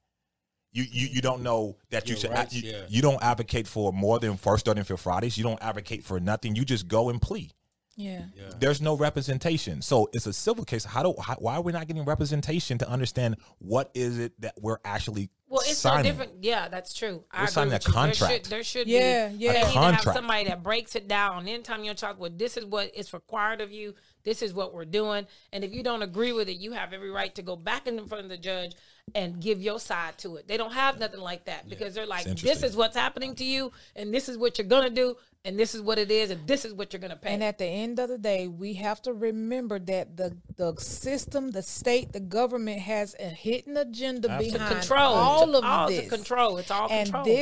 S5: You don't know that you
S2: Your
S5: should.
S2: rights,
S5: You,
S2: yeah.
S5: you don't advocate for more than first, third, and fifth Fridays. You don't advocate for nothing. You just go and plea.
S4: Yeah.
S5: There's no representation. So it's a civil case. Why are we not getting representation to understand what is it that we're actually
S3: Well, it's
S5: signing?
S3: no different. Yeah, that's true. I
S5: We're
S3: agree
S5: signing
S3: with
S5: a
S3: you.
S5: contract.
S3: There should
S4: Yeah,
S3: be.
S4: yeah.
S3: They
S4: A
S3: need to have
S5: contract.
S3: somebody that breaks it down. Anytime you're talking about this is what is required of you. This is what we're doing. And if you don't agree with it, you have every right to go back in front of the judge and give your side to it. They don't have nothing like that because they're like,
S5: It's
S3: this
S5: interesting.
S3: is what's happening to you, and this is what you're gonna do, and this is what it is, and this is what you're gonna pay.
S4: And at the end of the day, we have to remember that the system, the state, the government has a hidden agenda
S5: Absolutely.
S4: behind
S3: control
S4: all of
S3: all
S4: this.
S3: to control. It's all
S4: And
S3: control.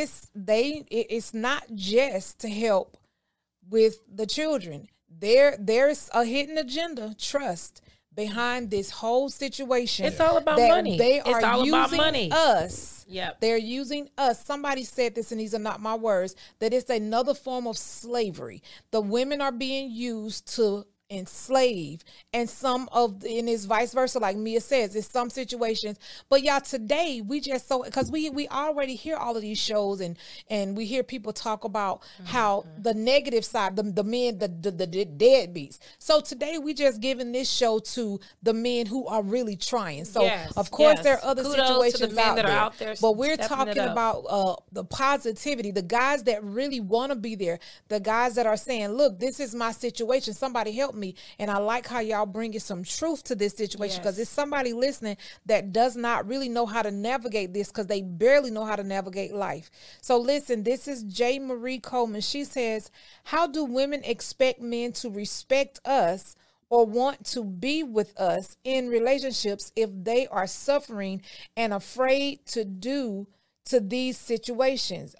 S4: it's not just to help with the children. There's a hidden agenda, trust, behind this whole situation.
S3: It's all about
S4: that
S3: money.
S4: They
S3: It's
S4: are
S3: all
S4: using
S3: about money.
S4: us.
S3: Yep.
S4: They're using us. Somebody said this, and these are not my words, that it's another form of slavery. The women are being used to enslave, and and it's vice versa, like Mia says, in some situations. But y'all, today we just because we already hear all of these shows, and we hear people talk about how the negative side, the men, the deadbeats. So today we just giving this show to the men who are really trying. So
S3: Yes,
S4: of course
S3: yes.
S4: there are other
S3: Kudos to the
S4: situations
S3: men
S4: out
S3: that are
S4: there,
S3: out there
S4: but we're
S3: stepping it
S4: talking
S3: up.
S4: about the positivity, the guys that really want to be there, the guys that are saying, look, this is my situation, somebody help me. And I like how y'all bringing some truth to this situation, because
S3: Yes.
S4: there's somebody listening that does not really know how to navigate this, because they barely know how to navigate life. So listen, this is J. Marie Coleman. She says, how do women expect men to respect us or want to be with us in relationships if they are suffering and afraid due to these situations,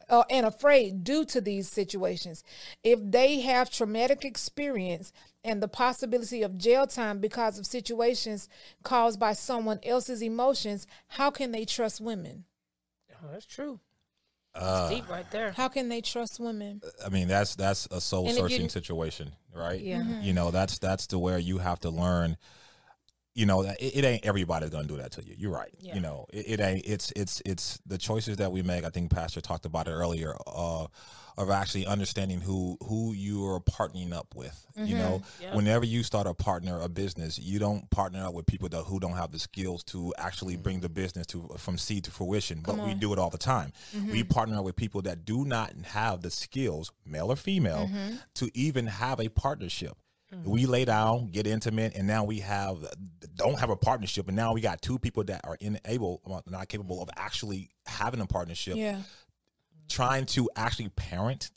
S4: if they have traumatic experience and the possibility of jail time because of situations caused by someone else's emotions? How can they trust women?
S3: Oh, that's true. It's deep right there.
S4: How can they trust women?
S5: I mean, that's a soul
S3: And if
S5: searching
S3: you-
S5: situation, right?
S3: Yeah. Mhm.
S5: You know, that's to where you have to learn. You know, that it ain't everybody's gonna do that to you. You're right.
S3: Yeah.
S5: You know, it ain't. It's the choices that we make. I think Pastor talked about it earlier. Of actually understanding who you are partnering up with. You know,
S3: Yep.
S5: whenever you start a business, you don't partner up with people who don't have the skills to actually bring the business from seed to fruition. But we do it all the time. We partner up with people that do not have the skills, male or female, to even have a partnership. We lay down, get intimate, and now we don't have a partnership, and now we got two people that are not capable of actually having a partnership.
S4: Yeah.
S5: trying to actually parent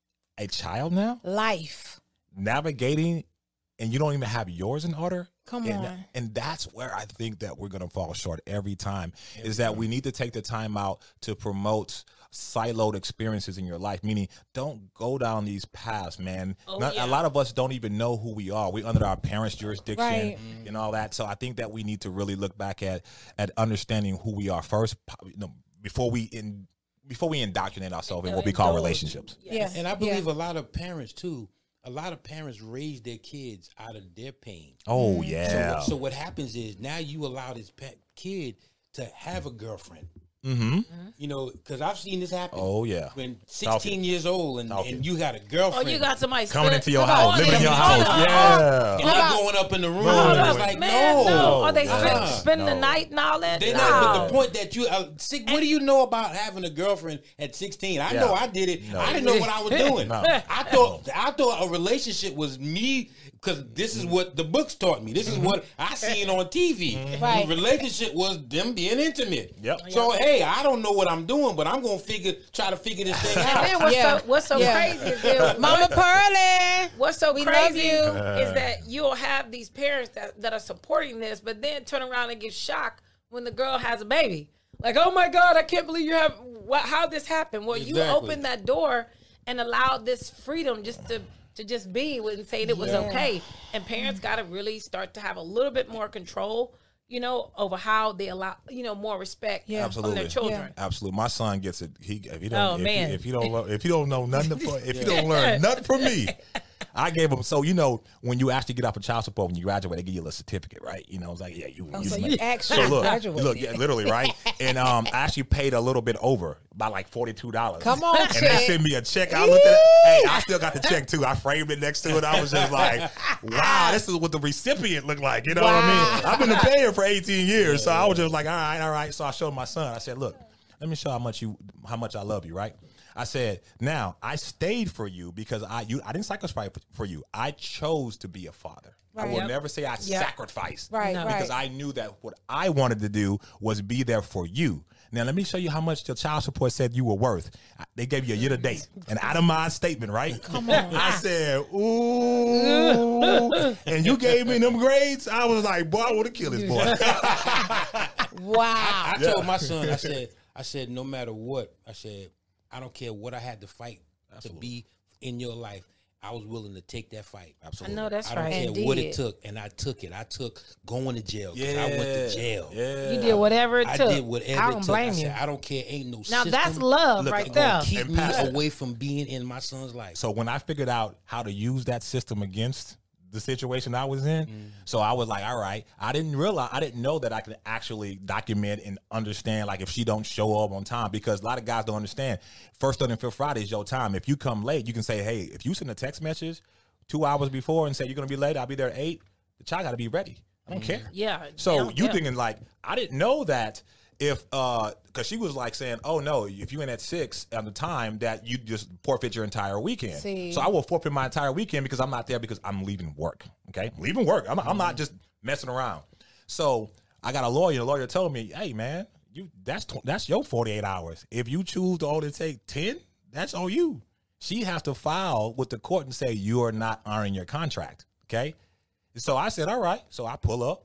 S5: a child now,
S4: Life.
S5: navigating, and you don't even have yours in order.
S4: Come on.
S5: And that's where I think that we're going to fall short every time, is that we need to take the time out to promote siloed experiences in your life, meaning don't go down these paths, man. A lot of us don't even know who we are. We're under our parents' jurisdiction
S4: Right.
S5: and all that. So I think that we need to really look back at understanding who we are first, before we indoctrinate ourselves in what we call relationships.
S4: Yeah.
S2: And I believe a lot of parents too. A lot of parents raise their kids out of their pain.
S5: Oh yeah.
S2: So what happens is now you allow this kid to have a girlfriend.
S5: Mm-hmm.
S2: You know, because I've seen this happen.
S5: Oh yeah.
S2: When 16 years old and you got a girlfriend.
S3: Oh, you got somebody
S5: Coming into your
S3: Hold
S5: house,
S3: on,
S5: living in your
S3: hold
S5: house.
S3: on,
S5: Yeah.
S2: and they're going up in the room.
S3: Hold
S2: And
S3: up,
S2: it's like,
S3: man,
S2: no.
S3: Are they
S2: Nah.
S3: spending the
S5: No.
S3: night and all that?
S2: They
S3: No.
S2: not, but the point that you, what do you know about having a girlfriend at 16? I know I did it.
S5: No.
S2: I didn't know what I was doing.
S5: No.
S2: I thought a relationship was me, because this is what the books taught me. This is what I seen on TV.
S4: Right.
S2: The relationship was them being intimate.
S5: Yep.
S2: So hey, I don't know what I'm doing, but I'm gonna try to figure this thing out.
S3: And then what's so
S4: Yeah.
S3: crazy is that
S4: Mama Pearly.
S3: what's so
S4: We love
S3: crazy
S4: you.
S3: is that you'll have these parents that are supporting this, but then turn around and get shocked when the girl has a baby. Like, oh my God, I can't believe you have, how this happened. Well, you
S2: Exactly.
S3: opened that door and allowed this freedom just to just be and say it was okay. And parents got to really start to have a little bit more control, you know, over how they allow, you know, more respect from
S5: Absolutely.
S3: their children.
S5: Absolutely. My son gets it. If you
S3: Oh,
S5: don't,
S3: man.
S5: if you don't know nothing, if you don't learn nothing from me, I gave him. So you know, when you actually get off of child support, when you graduate, they give you a little certificate, right? You know, it's like, yeah,
S4: So
S5: made
S4: you
S5: it.
S4: actually graduated.
S5: Look, yeah, literally, right? And I actually paid a little bit over, by like $42.
S4: Come on,
S5: and they
S4: check.
S5: sent me a check. I looked at it. Hey, I still got the check too. I framed it next to it. I was just like, wow, this is what the recipient looked like. You know what I mean? I've been a payer for 18 years, so I was just like, all right. So I showed my son. I said, look, let me show how much I love you, right? I said, now I stayed for you because I didn't sacrifice for you. I chose to be a father. I will never say I sacrificed.
S4: Right,
S3: No.
S5: Because I knew that what I wanted to do was be there for you. Now, let me show you how much the child support said you were worth. They gave you a year to date, an out-of-mind statement, right? Come on. I said, ooh. And you gave me them grades? I was like, boy, I want to kill this boy.
S4: Wow.
S2: I told my son, I said, no matter what, I said, I don't care what I had to fight to be in your life. I was willing to take that fight.
S5: Absolutely.
S3: I know that's
S2: I don't
S3: right.
S2: care what it
S4: Indeed.
S2: took, and I took it. I took going to jail. 'Cause I went to jail.
S5: Yeah.
S3: You did whatever it
S2: I
S3: took.
S2: did whatever
S3: I
S2: it
S3: don't
S2: took.
S3: blame
S2: I
S3: you.
S2: said, I don't care. Ain't no
S3: Now
S2: system.
S3: that's love
S5: Look,
S3: right
S5: it
S3: there.
S2: Keep me
S5: Pastor.
S2: away from being in my son's life.
S5: So when I figured out how to use that system against the situation I was in, so I was like, all right, I didn't know that I could actually document and understand, like, if she don't show up on time, because a lot of guys don't understand. First, third, and fifth Friday is your time. If you come late, you can say, hey, if you send a text message 2 hours before and say you're going to be late, I'll be there at 8, the child got to be ready. I don't care.
S3: Yeah.
S5: So
S3: yeah,
S5: you
S3: yeah.
S5: thinking, like, I didn't know that if because she was like saying, oh no, if you in at 6 at the time, that you just forfeit your entire weekend.
S4: See.
S5: So I will forfeit my entire weekend because I'm not there because I'm leaving work. Okay, I'm leaving work. I'm not just messing around. So I got a lawyer. The lawyer told me, hey man, that's your 48 hours. If you choose to only take 10, that's on you. She has to file with the court and say you are not honoring your contract. Okay, so I said, all right. So I pull up.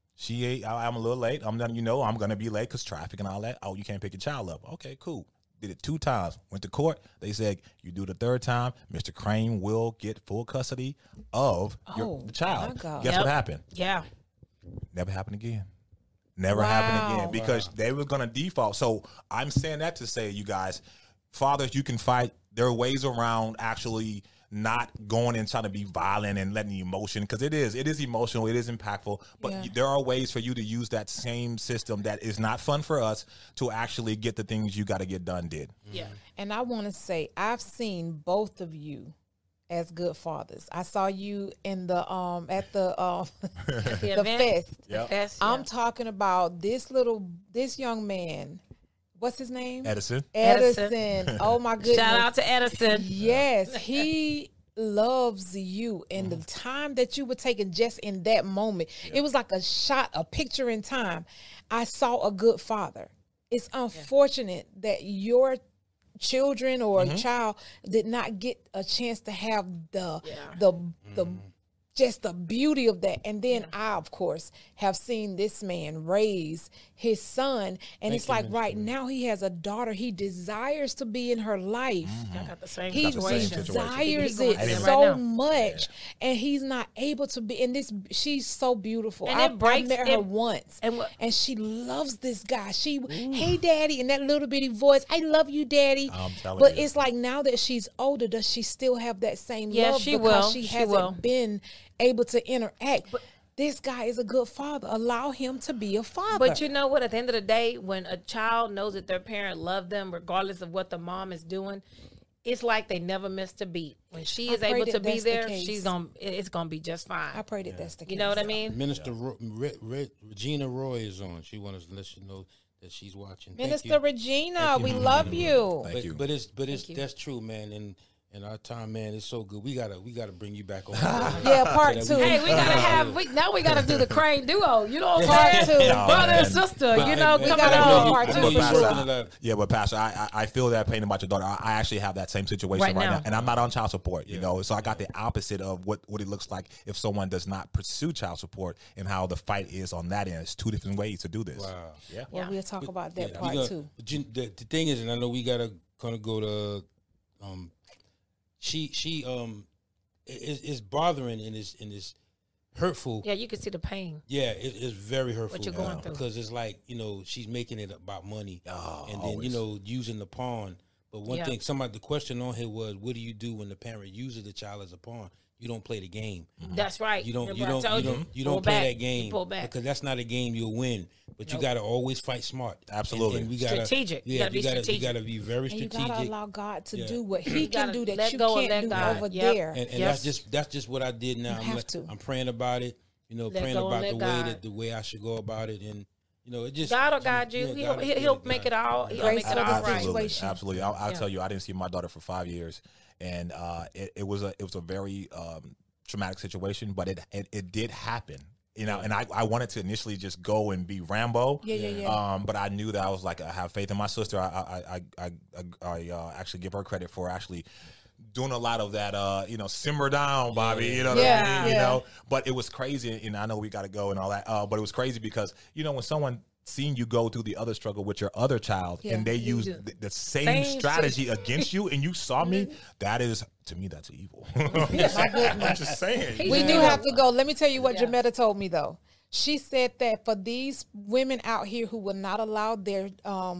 S5: I'm a little late. I'm going to be late because traffic and all that. Oh, you can't pick your child up. Okay, cool. Did it 2 times. Went to court. They said, you do the 3rd time, Mr. Crane will get full custody of the child.
S4: my God.
S5: Guess
S3: Yep.
S5: what happened?
S3: Yeah.
S5: Never happened again. Never
S4: Wow.
S5: happened again because they were going to default. So I'm saying that to say, you guys, fathers, you can fight. There are ways around actually not going and trying to be violent and letting the emotion, because it is emotional, it is impactful, but there are ways for you to use that same system that is not fun for us to actually get the things you got to get done did.
S3: Yeah.
S4: And I want to say, I've seen both of you as good fathers. I saw you in the at the
S3: The
S4: the
S3: event,
S4: fest.
S3: The fest.
S4: I'm talking about this young man. What's his name?
S5: Edison.
S4: Edison. Oh my goodness.
S3: Shout out to Edison.
S4: Yes, he loves you, and the time that you were taking just in that moment, it was like a picture in time. I saw a good father. It's unfortunate that your children or a child did not get a chance to have the just the beauty of that. And then I, of course, have seen this man raise his son. And it's like right now he has a daughter. He desires to be in her life.
S3: I got the same
S4: He
S3: situation.
S4: desires
S3: He
S4: it
S3: going through
S4: so
S3: right now.
S4: much. And he's not able to be. And this, she's so beautiful.
S3: And
S4: I
S3: it breaks-
S4: met her
S3: it-
S4: once.
S3: and
S4: And she loves this guy. Hey, daddy, in that little bitty voice, I love you, daddy.
S5: I'm telling
S4: But
S5: you.
S4: it's like now that she's older, does she still have that same
S3: Yeah,
S4: love?
S3: she
S4: because
S3: will.
S4: she
S3: She
S4: hasn't
S3: will.
S4: been able to interact. But this guy is a good father. Allow him to be a father.
S3: But you know what? At the end of the day, when a child knows that their parent loved them, regardless of what the mom is doing, it's like they never missed a beat. When she is
S4: pray
S3: able
S4: that
S3: to be
S4: that's the
S3: there,
S4: case.
S3: it's gonna be just fine.
S4: I pray that that's the case.
S3: You know what I mean?
S2: Minister Regina Roy is on. She wants to let you know that she's watching. Thank
S4: Minister
S2: you.
S4: Regina, we love you.
S5: Thank you.
S2: But it's that's true, man. And our time, man, it's so good. We gotta bring you back on.
S4: Yeah, part
S2: So that
S4: two.
S3: Hey, we gotta have. Now we gotta do the Crane duo. You know what I'm
S4: Part
S3: saying?
S4: two.
S3: Brother and
S5: man.
S3: sister.
S2: But-
S3: You know,
S2: but-
S3: coming
S4: gotta
S2: I know
S4: do
S2: you-
S4: part
S2: I
S4: two
S2: know
S4: for
S2: you
S4: sure.
S2: working it out.
S5: Yeah, but Pastor, I feel that pain about your daughter. I actually have that same situation
S3: Right
S5: right,
S3: now.
S5: now, and I'm not on child support. You know, so I got the opposite of what it looks like if someone does not pursue child support, and how the fight is on that end. It's two different ways to do this.
S2: Wow.
S5: Yeah.
S4: Well, we'll talk about that
S2: Yeah,
S4: part
S2: we gonna-
S4: two.
S2: But the thing is, and I know we gotta kind of go to, she is bothering and is hurtful.
S3: Yeah, you can see the pain.
S2: Yeah, it's very hurtful.
S3: What you're going through.
S2: Because it's like, she's making it about money, and then
S5: always.
S2: using the pawn. But one
S3: Yeah.
S2: thing, the question on here was, what do you do when the parent uses the child as a pawn? You don't play the game.
S3: That's right.
S2: You don't
S3: Remember I told
S2: you
S3: Pull
S2: don't play
S3: back.
S2: that
S3: You
S2: game
S3: pull back.
S2: because that's not a game you'll win. But you got to always fight smart.
S5: Absolutely.
S2: And we gotta,
S3: Strategic. You
S2: Yeah,
S3: gotta be strategic.
S2: You got to be very
S4: And you
S2: strategic.
S4: gotta allow God to
S2: Yeah.
S4: do what He
S3: You
S4: can
S3: gotta
S4: do that
S3: let
S4: you
S3: go and
S4: can't
S3: let
S4: do
S3: God.
S4: over
S3: Yep.
S4: there.
S2: And
S3: Yes.
S2: that's just what I did now.
S4: have to.
S2: I'm praying about it.
S3: Let
S2: Praying
S3: go and
S2: about
S3: let
S2: the way
S3: God.
S2: the way I should go about it, and it just
S3: God will guide you.
S2: Yeah,
S3: He'll
S2: God-
S3: make it all. He'll
S4: Grace
S3: make it
S4: for the
S3: all right.
S4: situation.
S5: Absolutely. I'll
S3: Yeah.
S5: tell you, I didn't see my daughter for 5 years, and it was a very traumatic situation, but it did happen. And I wanted to initially just go and be Rambo.
S4: Yeah.
S5: But I knew that I was like, I have faith in my sister. I actually give her credit for actually doing a lot of that, simmer down, Bobby. You know what I mean?
S4: Yeah.
S5: But it was crazy, and I know we got to go and all that. But it was crazy because when someone seen you go through the other struggle with your other child,
S4: Yeah.
S5: and they use
S3: do.
S5: the same
S3: Same
S5: strategy against you, and you saw me, that is, to me, that's evil. I'm just saying.
S4: We do have to go. Let me tell you what
S3: Yeah.
S4: Jametta told me though. She said that for these women out here who will not allow their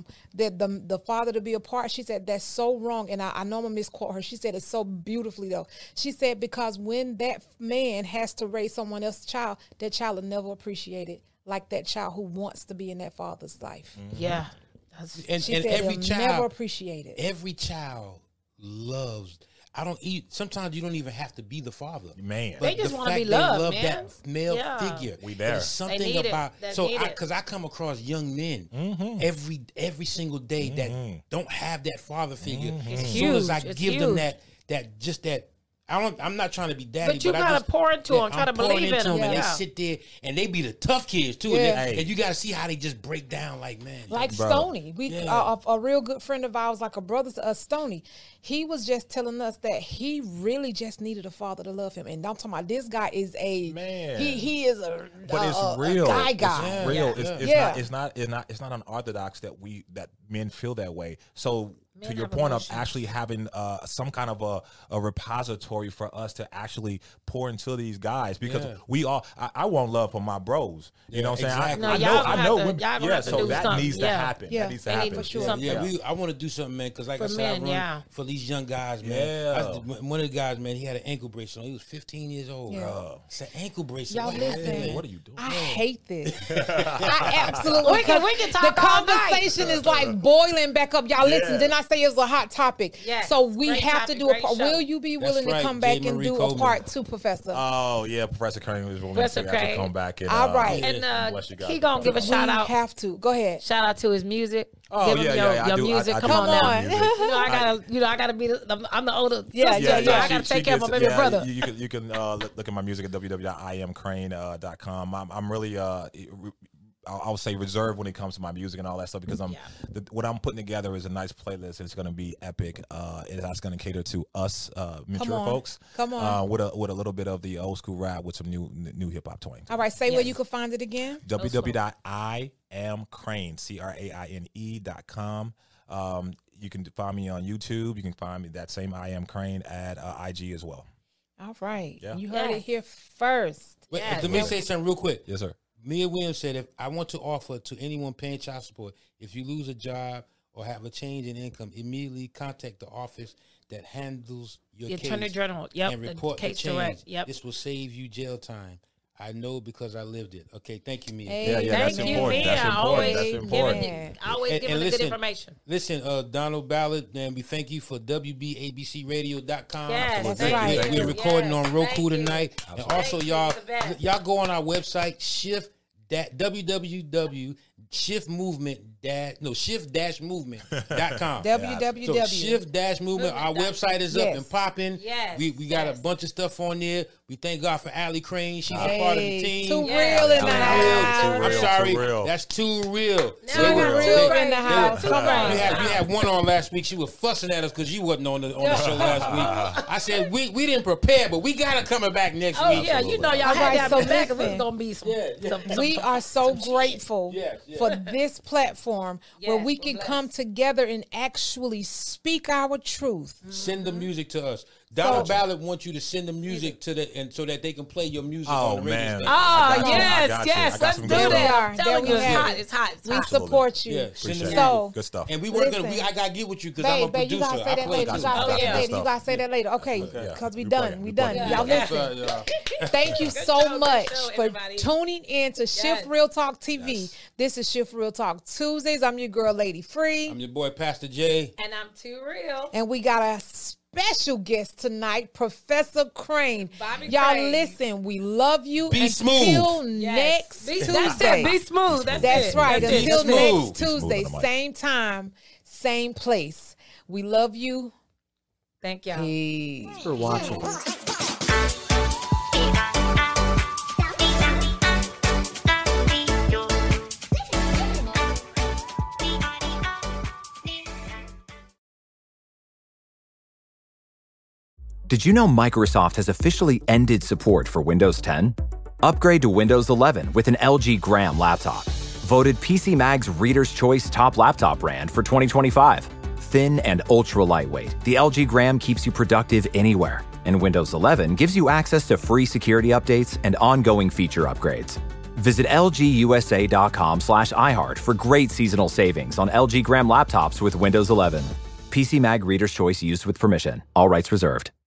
S4: the father to be a part, she said that's so wrong. And I know I'm gonna misquote her. She said it so beautifully though. She said because when that man has to raise someone else's child, that child will never appreciate it like that child who wants to be in that father's life.
S3: Yeah.
S2: and
S4: She said
S2: every
S4: they'll
S2: child
S4: never appreciate it.
S2: Every child loves. I don't eat. Sometimes you don't even have to be the father,
S5: Man.
S3: They just
S2: the
S3: wanna
S2: fact
S3: be
S2: they
S3: loved,
S2: love
S3: man.
S2: that male
S3: Yeah.
S2: figure.
S5: We there.
S2: There's something
S3: need it.
S2: about
S3: They
S2: so
S3: need it.
S2: because I come across young men every single day that don't have that father figure. As soon as I
S3: huge. It's
S2: give them
S3: huge.
S2: that. I'm not trying to be daddy,
S3: But you
S2: I
S3: gotta
S2: just-
S3: pour into
S2: yeah,
S3: them, try
S2: I'm
S3: to
S2: pouring
S3: believe in
S2: into
S3: them,
S2: and
S3: yeah.
S2: they sit there and they be the tough kids too.
S4: Yeah.
S2: And you got to see how they just break down. Like man,
S4: Like
S5: Bro.
S4: Stoney,
S2: Yeah.
S4: a real good friend of ours, like a brother to us, Stoney. He was just telling us that he really just needed a father to love him. And I'm talking about this guy is a
S5: Man.
S4: He is a
S5: But it's
S4: a
S5: real.
S4: guy
S5: It's
S4: guy.
S5: real.
S2: Yeah.
S5: It's not unorthodox that men feel that way. So
S3: Men
S5: to your
S3: have
S5: point
S3: emotions.
S5: of actually having some kind of a repository for us to actually pour into these guys, because
S2: Yeah.
S5: we all I want love for my bros. You know what I'm saying?
S2: exactly.
S3: No,
S5: I
S3: y'all
S5: know.
S3: gonna
S5: I
S3: have
S5: know.
S3: to-
S5: women-
S3: y'all gonna
S5: yeah.
S3: have to
S5: So
S3: do
S5: that
S3: something.
S5: needs to
S3: Yeah.
S5: happen.
S4: Yeah.
S5: That needs to
S3: They need
S5: happen.
S3: for sure.
S2: Yeah, I want to do something, man. Because like
S3: For
S2: I said,
S3: men,
S2: I run
S3: yeah.
S2: for these young guys, man.
S5: Yeah.
S2: One of the guys, man, he had an ankle bracelet. He was 15 years old.
S4: Yeah.
S2: Bro. It's an ankle bracelet.
S4: Y'all
S2: What happened,
S4: listen.
S2: man?
S5: What are you doing?
S4: I hate this. I absolutely.
S3: We can
S4: because
S3: talk
S4: the
S3: all night.
S4: conversation is like boiling back up. Y'all listen. Didn't I say it was a hot topic?
S3: Yes.
S4: So we
S3: Great
S4: have
S3: topic,
S4: to do a
S3: great
S4: part.
S3: show.
S4: Will you be
S2: That's
S4: willing to
S2: right,
S4: come back
S2: J.
S4: and
S2: Marie
S4: do a
S2: Coleman.
S4: part two, Professor?
S5: Oh yeah, Professor Crane was willing
S3: Professor
S5: to actually
S3: Crane.
S5: come back and
S4: All right.
S3: And
S5: bless you guys.
S3: he gonna give a shout
S4: we
S3: out.
S4: have to. Go ahead.
S3: Shout out to his music.
S5: Oh
S3: Give him
S5: yeah,
S3: your,
S5: yeah. I
S3: your
S5: do.
S3: music.
S5: I
S3: Come
S5: do
S3: on
S5: love
S3: now.
S5: music.
S3: I gotta be. I'm the older.
S4: Yeah,
S3: sister,
S4: yeah,
S3: so
S4: yeah.
S3: I gotta take care of my
S5: gets-
S3: baby brother.
S5: You can look at my music at www.iamcrane.com. I'm really I would say reserved when it comes to my music and all that stuff because what I'm putting together is a nice playlist. It's going to be epic. It's going to cater to us mature folks.
S4: Come on.
S5: With a little bit of the old school rap with some new hip hop twang.
S4: All right, say where you can find it again.
S5: www.iamcrane.com. You can find me on YouTube. You can find me that same I Am Crane at IG as well.
S4: All right.
S5: Yeah.
S4: You heard it here first.
S2: Wait, let me say something real quick.
S5: Yes, sir.
S2: Mia Williams said, if I want to offer to anyone paying child support, if you lose a job or have a change in income, immediately contact the office that handles your case.
S3: Attorney General. Yep.
S2: And report the
S3: case
S2: change.
S3: direct. Yep.
S2: This will save you jail time. I know because I lived it. Okay, thank you, Mia.
S4: Hey,
S5: that's
S3: Thank you,
S5: important.
S3: Mia.
S5: That's important.
S3: Always
S5: That's important.
S3: Always giving the good
S2: listen,
S3: information.
S2: Listen, Donald Ballard, and we thank you for WBABCRadio.com.
S3: Yes,
S4: That's
S3: thank
S4: right.
S3: you.
S2: We're recording
S3: Yes,
S2: on Roku
S3: thank you.
S2: tonight. And also,
S3: Thank you.
S2: y'all,
S3: You're the best.
S2: y'all go on our website, shift-movement.com.
S4: www.
S2: So shift-movement, our website is up
S4: Yes.
S2: and popping.
S3: Yes,
S2: We got
S3: yes.
S2: a bunch of stuff on there. We thank God for Allie Crane. She's a part of the team.
S4: Too
S3: Yes.
S4: real in
S2: Too
S4: the
S2: real.
S4: house.
S5: Too
S2: I'm
S5: real,
S2: sorry.
S5: too real.
S2: That's too real.
S4: Too real in the house. Come
S2: We
S4: on.
S2: had one on last week. She was fussing at us because you wasn't on the show last week. I said we didn't prepare, but we got her coming back next
S3: Oh
S2: week.
S3: yeah, you know y'all
S4: All
S3: had
S4: right,
S3: to have
S4: so
S3: it back. It was
S4: listen.
S3: gonna be some.
S4: We are so grateful
S2: Yes.
S4: for this platform where
S3: Yes,
S4: we
S3: we're
S4: can
S3: blessed.
S4: come together and actually speak our truth.
S2: Send the music to us. Donald Ballard wants you to send the music to and so that they can play your music
S5: Oh,
S2: on the radio
S5: man.
S2: station.
S3: Oh
S5: I got you. I
S3: yes,
S5: got you.
S3: yes.
S5: I got
S3: Let's
S5: some
S3: do
S5: good
S4: There we
S3: that.
S4: are.
S3: I'm
S4: There
S3: telling
S4: we
S3: you, it's
S4: have
S3: hot.
S4: it.
S3: It's hot. It's
S4: We
S3: hot.
S4: support you.
S2: Yeah, send the
S5: Appreciate
S2: music.
S5: it.
S4: So,
S5: Good stuff.
S2: And we weren't gonna.
S4: Listen.
S2: I gotta get with you because I'm a
S4: Babe, you
S2: producer.
S4: gotta say
S2: I
S4: that
S2: play
S4: later. You
S2: too.
S4: gotta say that
S3: yeah.
S4: later. You gotta say that later. Okay, because we done. We done.
S5: play.
S4: Y'all
S3: Yeah.
S4: listen.
S2: Yeah.
S4: Thank you
S3: Good
S4: so
S3: show, good
S4: much
S3: show,
S4: for
S3: everybody.
S4: tuning in to Shift
S3: Yes.
S4: Real Talk TV. This is Shift Real Talk Tuesdays. I'm your girl, Lady Free.
S2: I'm your boy, Pastor J.
S3: And I'm too real.
S4: And we got a special guest tonight, Professor Crane.
S3: Bobby
S4: Y'all
S3: Crane.
S4: listen, we love you.
S2: Be
S4: Until
S2: smooth.
S4: next
S3: Be,
S4: Tuesday.
S3: that's it. Be smooth.
S4: That's
S3: it.
S4: right.
S3: That's it.
S4: Until
S2: Be smooth.
S4: next
S5: Be smooth
S4: Tuesday,
S5: on the mic.
S4: same time, same place. We love you.
S3: Thank y'all.
S4: Peace.
S1: Thanks for watching. Did you know Microsoft has officially ended support for Windows 10? Upgrade to Windows 11 with an LG Gram laptop. Voted PC Mag's Reader's Choice Top Laptop Brand for 2025. Thin and ultra lightweight, the LG Gram keeps you productive anywhere. And Windows 11 gives you access to free security updates and ongoing feature upgrades. Visit lgusa.com/iHeart for great seasonal savings on LG Gram laptops with Windows 11. PC Mag Reader's Choice used with permission. All rights reserved.